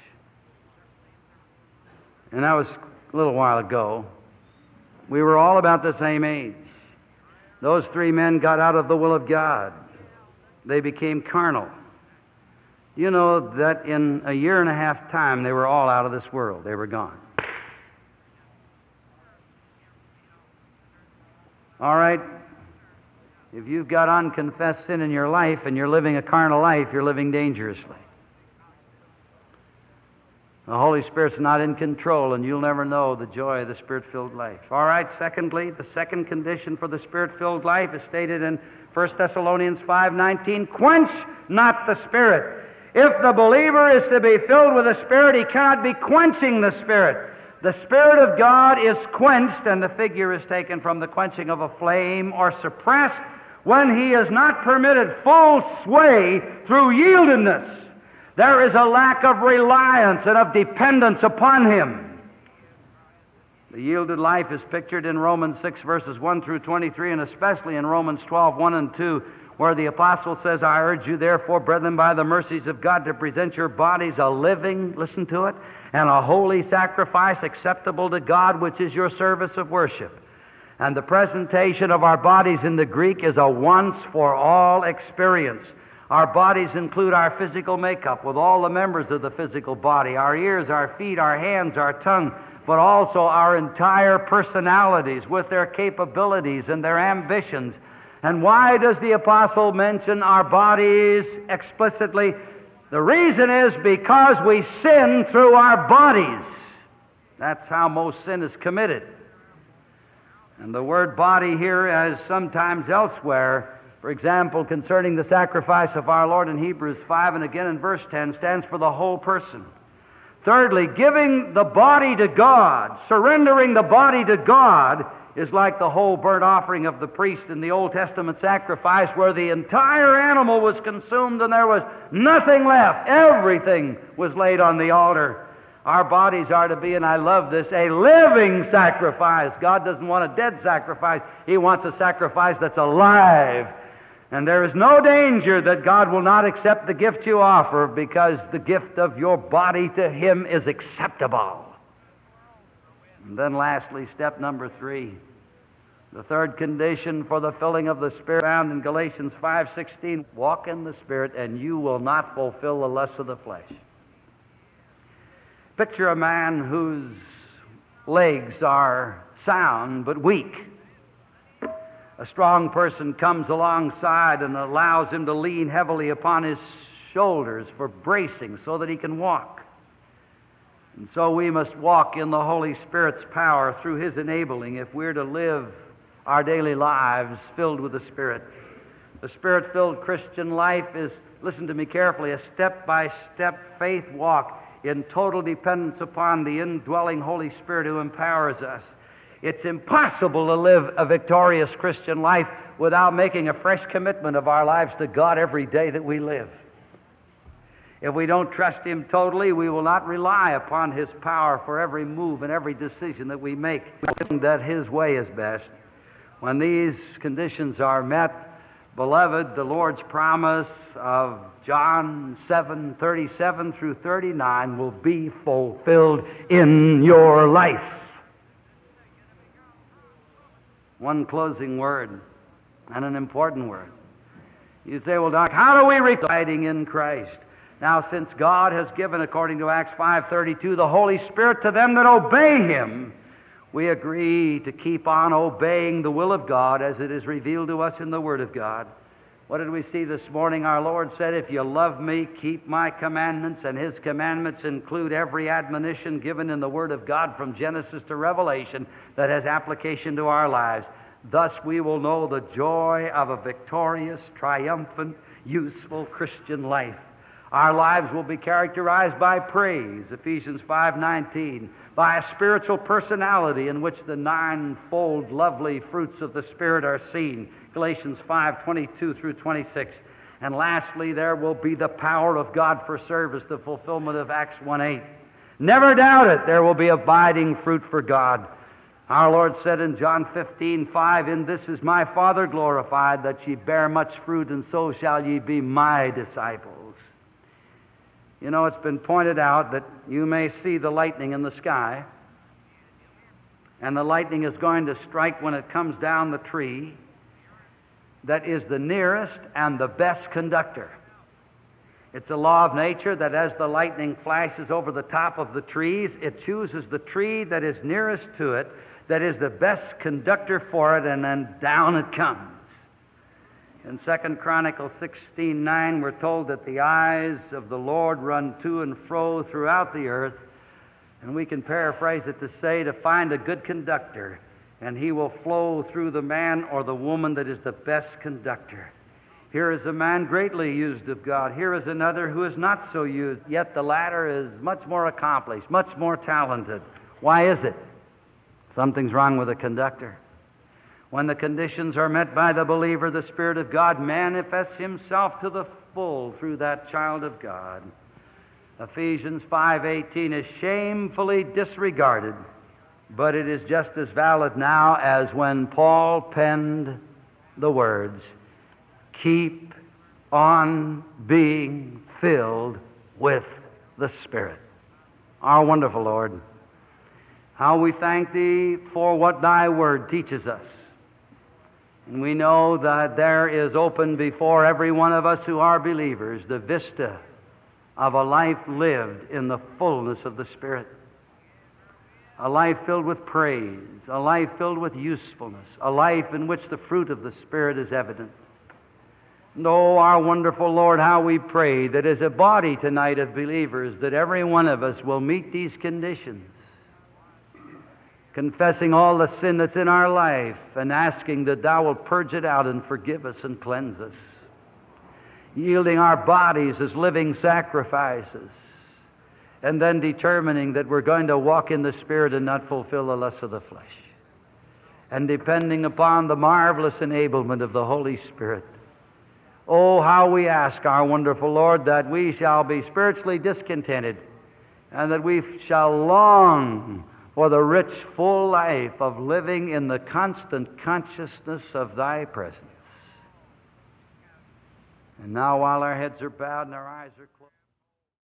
Speaker 1: And that was a little while ago. We were all about the same age. Those three men got out of the will of God. They became carnal. You know that in a year and a half time, they were all out of this world. They were gone. All right? If you've got unconfessed sin in your life and you're living a carnal life, you're living dangerously. The Holy Spirit's not in control, and you'll never know the joy of the Spirit-filled life. All right, secondly, the second condition for the Spirit-filled life is stated in First Thessalonians five nineteen, quench not the Spirit. If the believer is to be filled with the Spirit, he cannot be quenching the Spirit. The Spirit of God is quenched, and the figure is taken from the quenching of a flame, or suppressed, when he is not permitted full sway through yieldedness. There is a lack of reliance and of dependence upon Him. The yielded life is pictured in Romans six, verses one through twenty-three, and especially in Romans twelve, one and two, where the apostle says, I urge you, therefore, brethren, by the mercies of God, to present your bodies a living, listen to it, and a holy sacrifice acceptable to God, which is your service of worship. And the presentation of our bodies in the Greek is a once-for-all experience. Our bodies include our physical makeup with all the members of the physical body, our ears, our feet, our hands, our tongue, but also our entire personalities with their capabilities and their ambitions. And why does the apostle mention our bodies explicitly? The reason is because we sin through our bodies. That's how most sin is committed. And the word body here, as sometimes elsewhere, for example, concerning the sacrifice of our Lord in Hebrews five and again in verse ten, stands for the whole person. Thirdly, giving the body to God, surrendering the body to God, is like the whole burnt offering of the priest in the Old Testament sacrifice, where the entire animal was consumed and there was nothing left. Everything was laid on the altar. Our bodies are to be, and I love this, a living sacrifice. God doesn't want a dead sacrifice. He wants a sacrifice that's alive. And there is no danger that God will not accept the gift you offer, because the gift of your body to Him is acceptable. And then lastly, step number three, the third condition for the filling of the Spirit, found in Galatians five sixteen, walk in the Spirit and you will not fulfill the lusts of the flesh. Picture a man whose legs are sound but weak. A strong person comes alongside and allows him to lean heavily upon his shoulders for bracing so that he can walk. And so we must walk in the Holy Spirit's power through His enabling if we're to live our daily lives filled with the Spirit. The Spirit-filled Christian life is, listen to me carefully, a step-by-step faith walk in total dependence upon the indwelling Holy Spirit who empowers us. It's impossible to live a victorious Christian life without making a fresh commitment of our lives to God every day that we live. If we don't trust Him totally, we will not rely upon His power for every move and every decision that we make, that His way is best. When these conditions are met, beloved, the Lord's promise of John seven thirty-seven through thirty-nine will be fulfilled in your life. One closing word, and an important word. You say, well, Doc, how do we reach abiding in Christ? Now, since God has given, according to Acts five thirty-two, the Holy Spirit to them that obey Him, we agree to keep on obeying the will of God as it is revealed to us in the Word of God. What did we see this morning? Our Lord said, if you love me, keep my commandments, and His commandments include every admonition given in the Word of God from Genesis to Revelation that has application to our lives. Thus we will know the joy of a victorious, triumphant, useful Christian life. Our lives will be characterized by praise, Ephesians five nineteen, by a spiritual personality in which the ninefold lovely fruits of the Spirit are seen, Galatians five twenty-two through twenty-six. And lastly, there will be the power of God for service, the fulfillment of Acts one eight. Never doubt it, there will be abiding fruit for God. Our Lord said in John fifteen five, in this is my Father glorified, that ye bear much fruit, and so shall ye be my disciples. You know, it's been pointed out that you may see the lightning in the sky, and the lightning is going to strike when it comes down the tree that is the nearest and the best conductor. It's a law of nature that as the lightning flashes over the top of the trees, it chooses the tree that is nearest to it, that is the best conductor for it, and then down it comes. In Second Chronicles sixteen nine, we're told that the eyes of the Lord run to and fro throughout the earth, and we can paraphrase it to say, to find a good conductor, and he will flow through the man or the woman that is the best conductor. Here is a man greatly used of God. Here is another who is not so used, yet the latter is much more accomplished, much more talented. Why is it? Something's wrong with the conductor. When the conditions are met by the believer, the Spirit of God manifests Himself to the full through that child of God. Ephesians five eighteen is shamefully disregarded, but it is just as valid now as when Paul penned the words, keep on being filled with the Spirit. Our wonderful Lord, how we thank Thee for what Thy Word teaches us. And we know that there is open before every one of us who are believers the vista of a life lived in the fullness of the Spirit. A life filled with praise, a life filled with usefulness, a life in which the fruit of the Spirit is evident. And oh, our wonderful Lord, how we pray that as a body tonight of believers, that every one of us will meet these conditions, confessing all the sin that's in our life and asking that Thou will purge it out and forgive us and cleanse us, yielding our bodies as living sacrifices, and then determining that we're going to walk in the Spirit and not fulfill the lusts of the flesh, and depending upon the marvelous enablement of the Holy Spirit. Oh, how we ask, our wonderful Lord, that we shall be spiritually discontented and that we shall long for the rich, full life of living in the constant consciousness of Thy presence. And now, while our heads are bowed and our eyes are closed,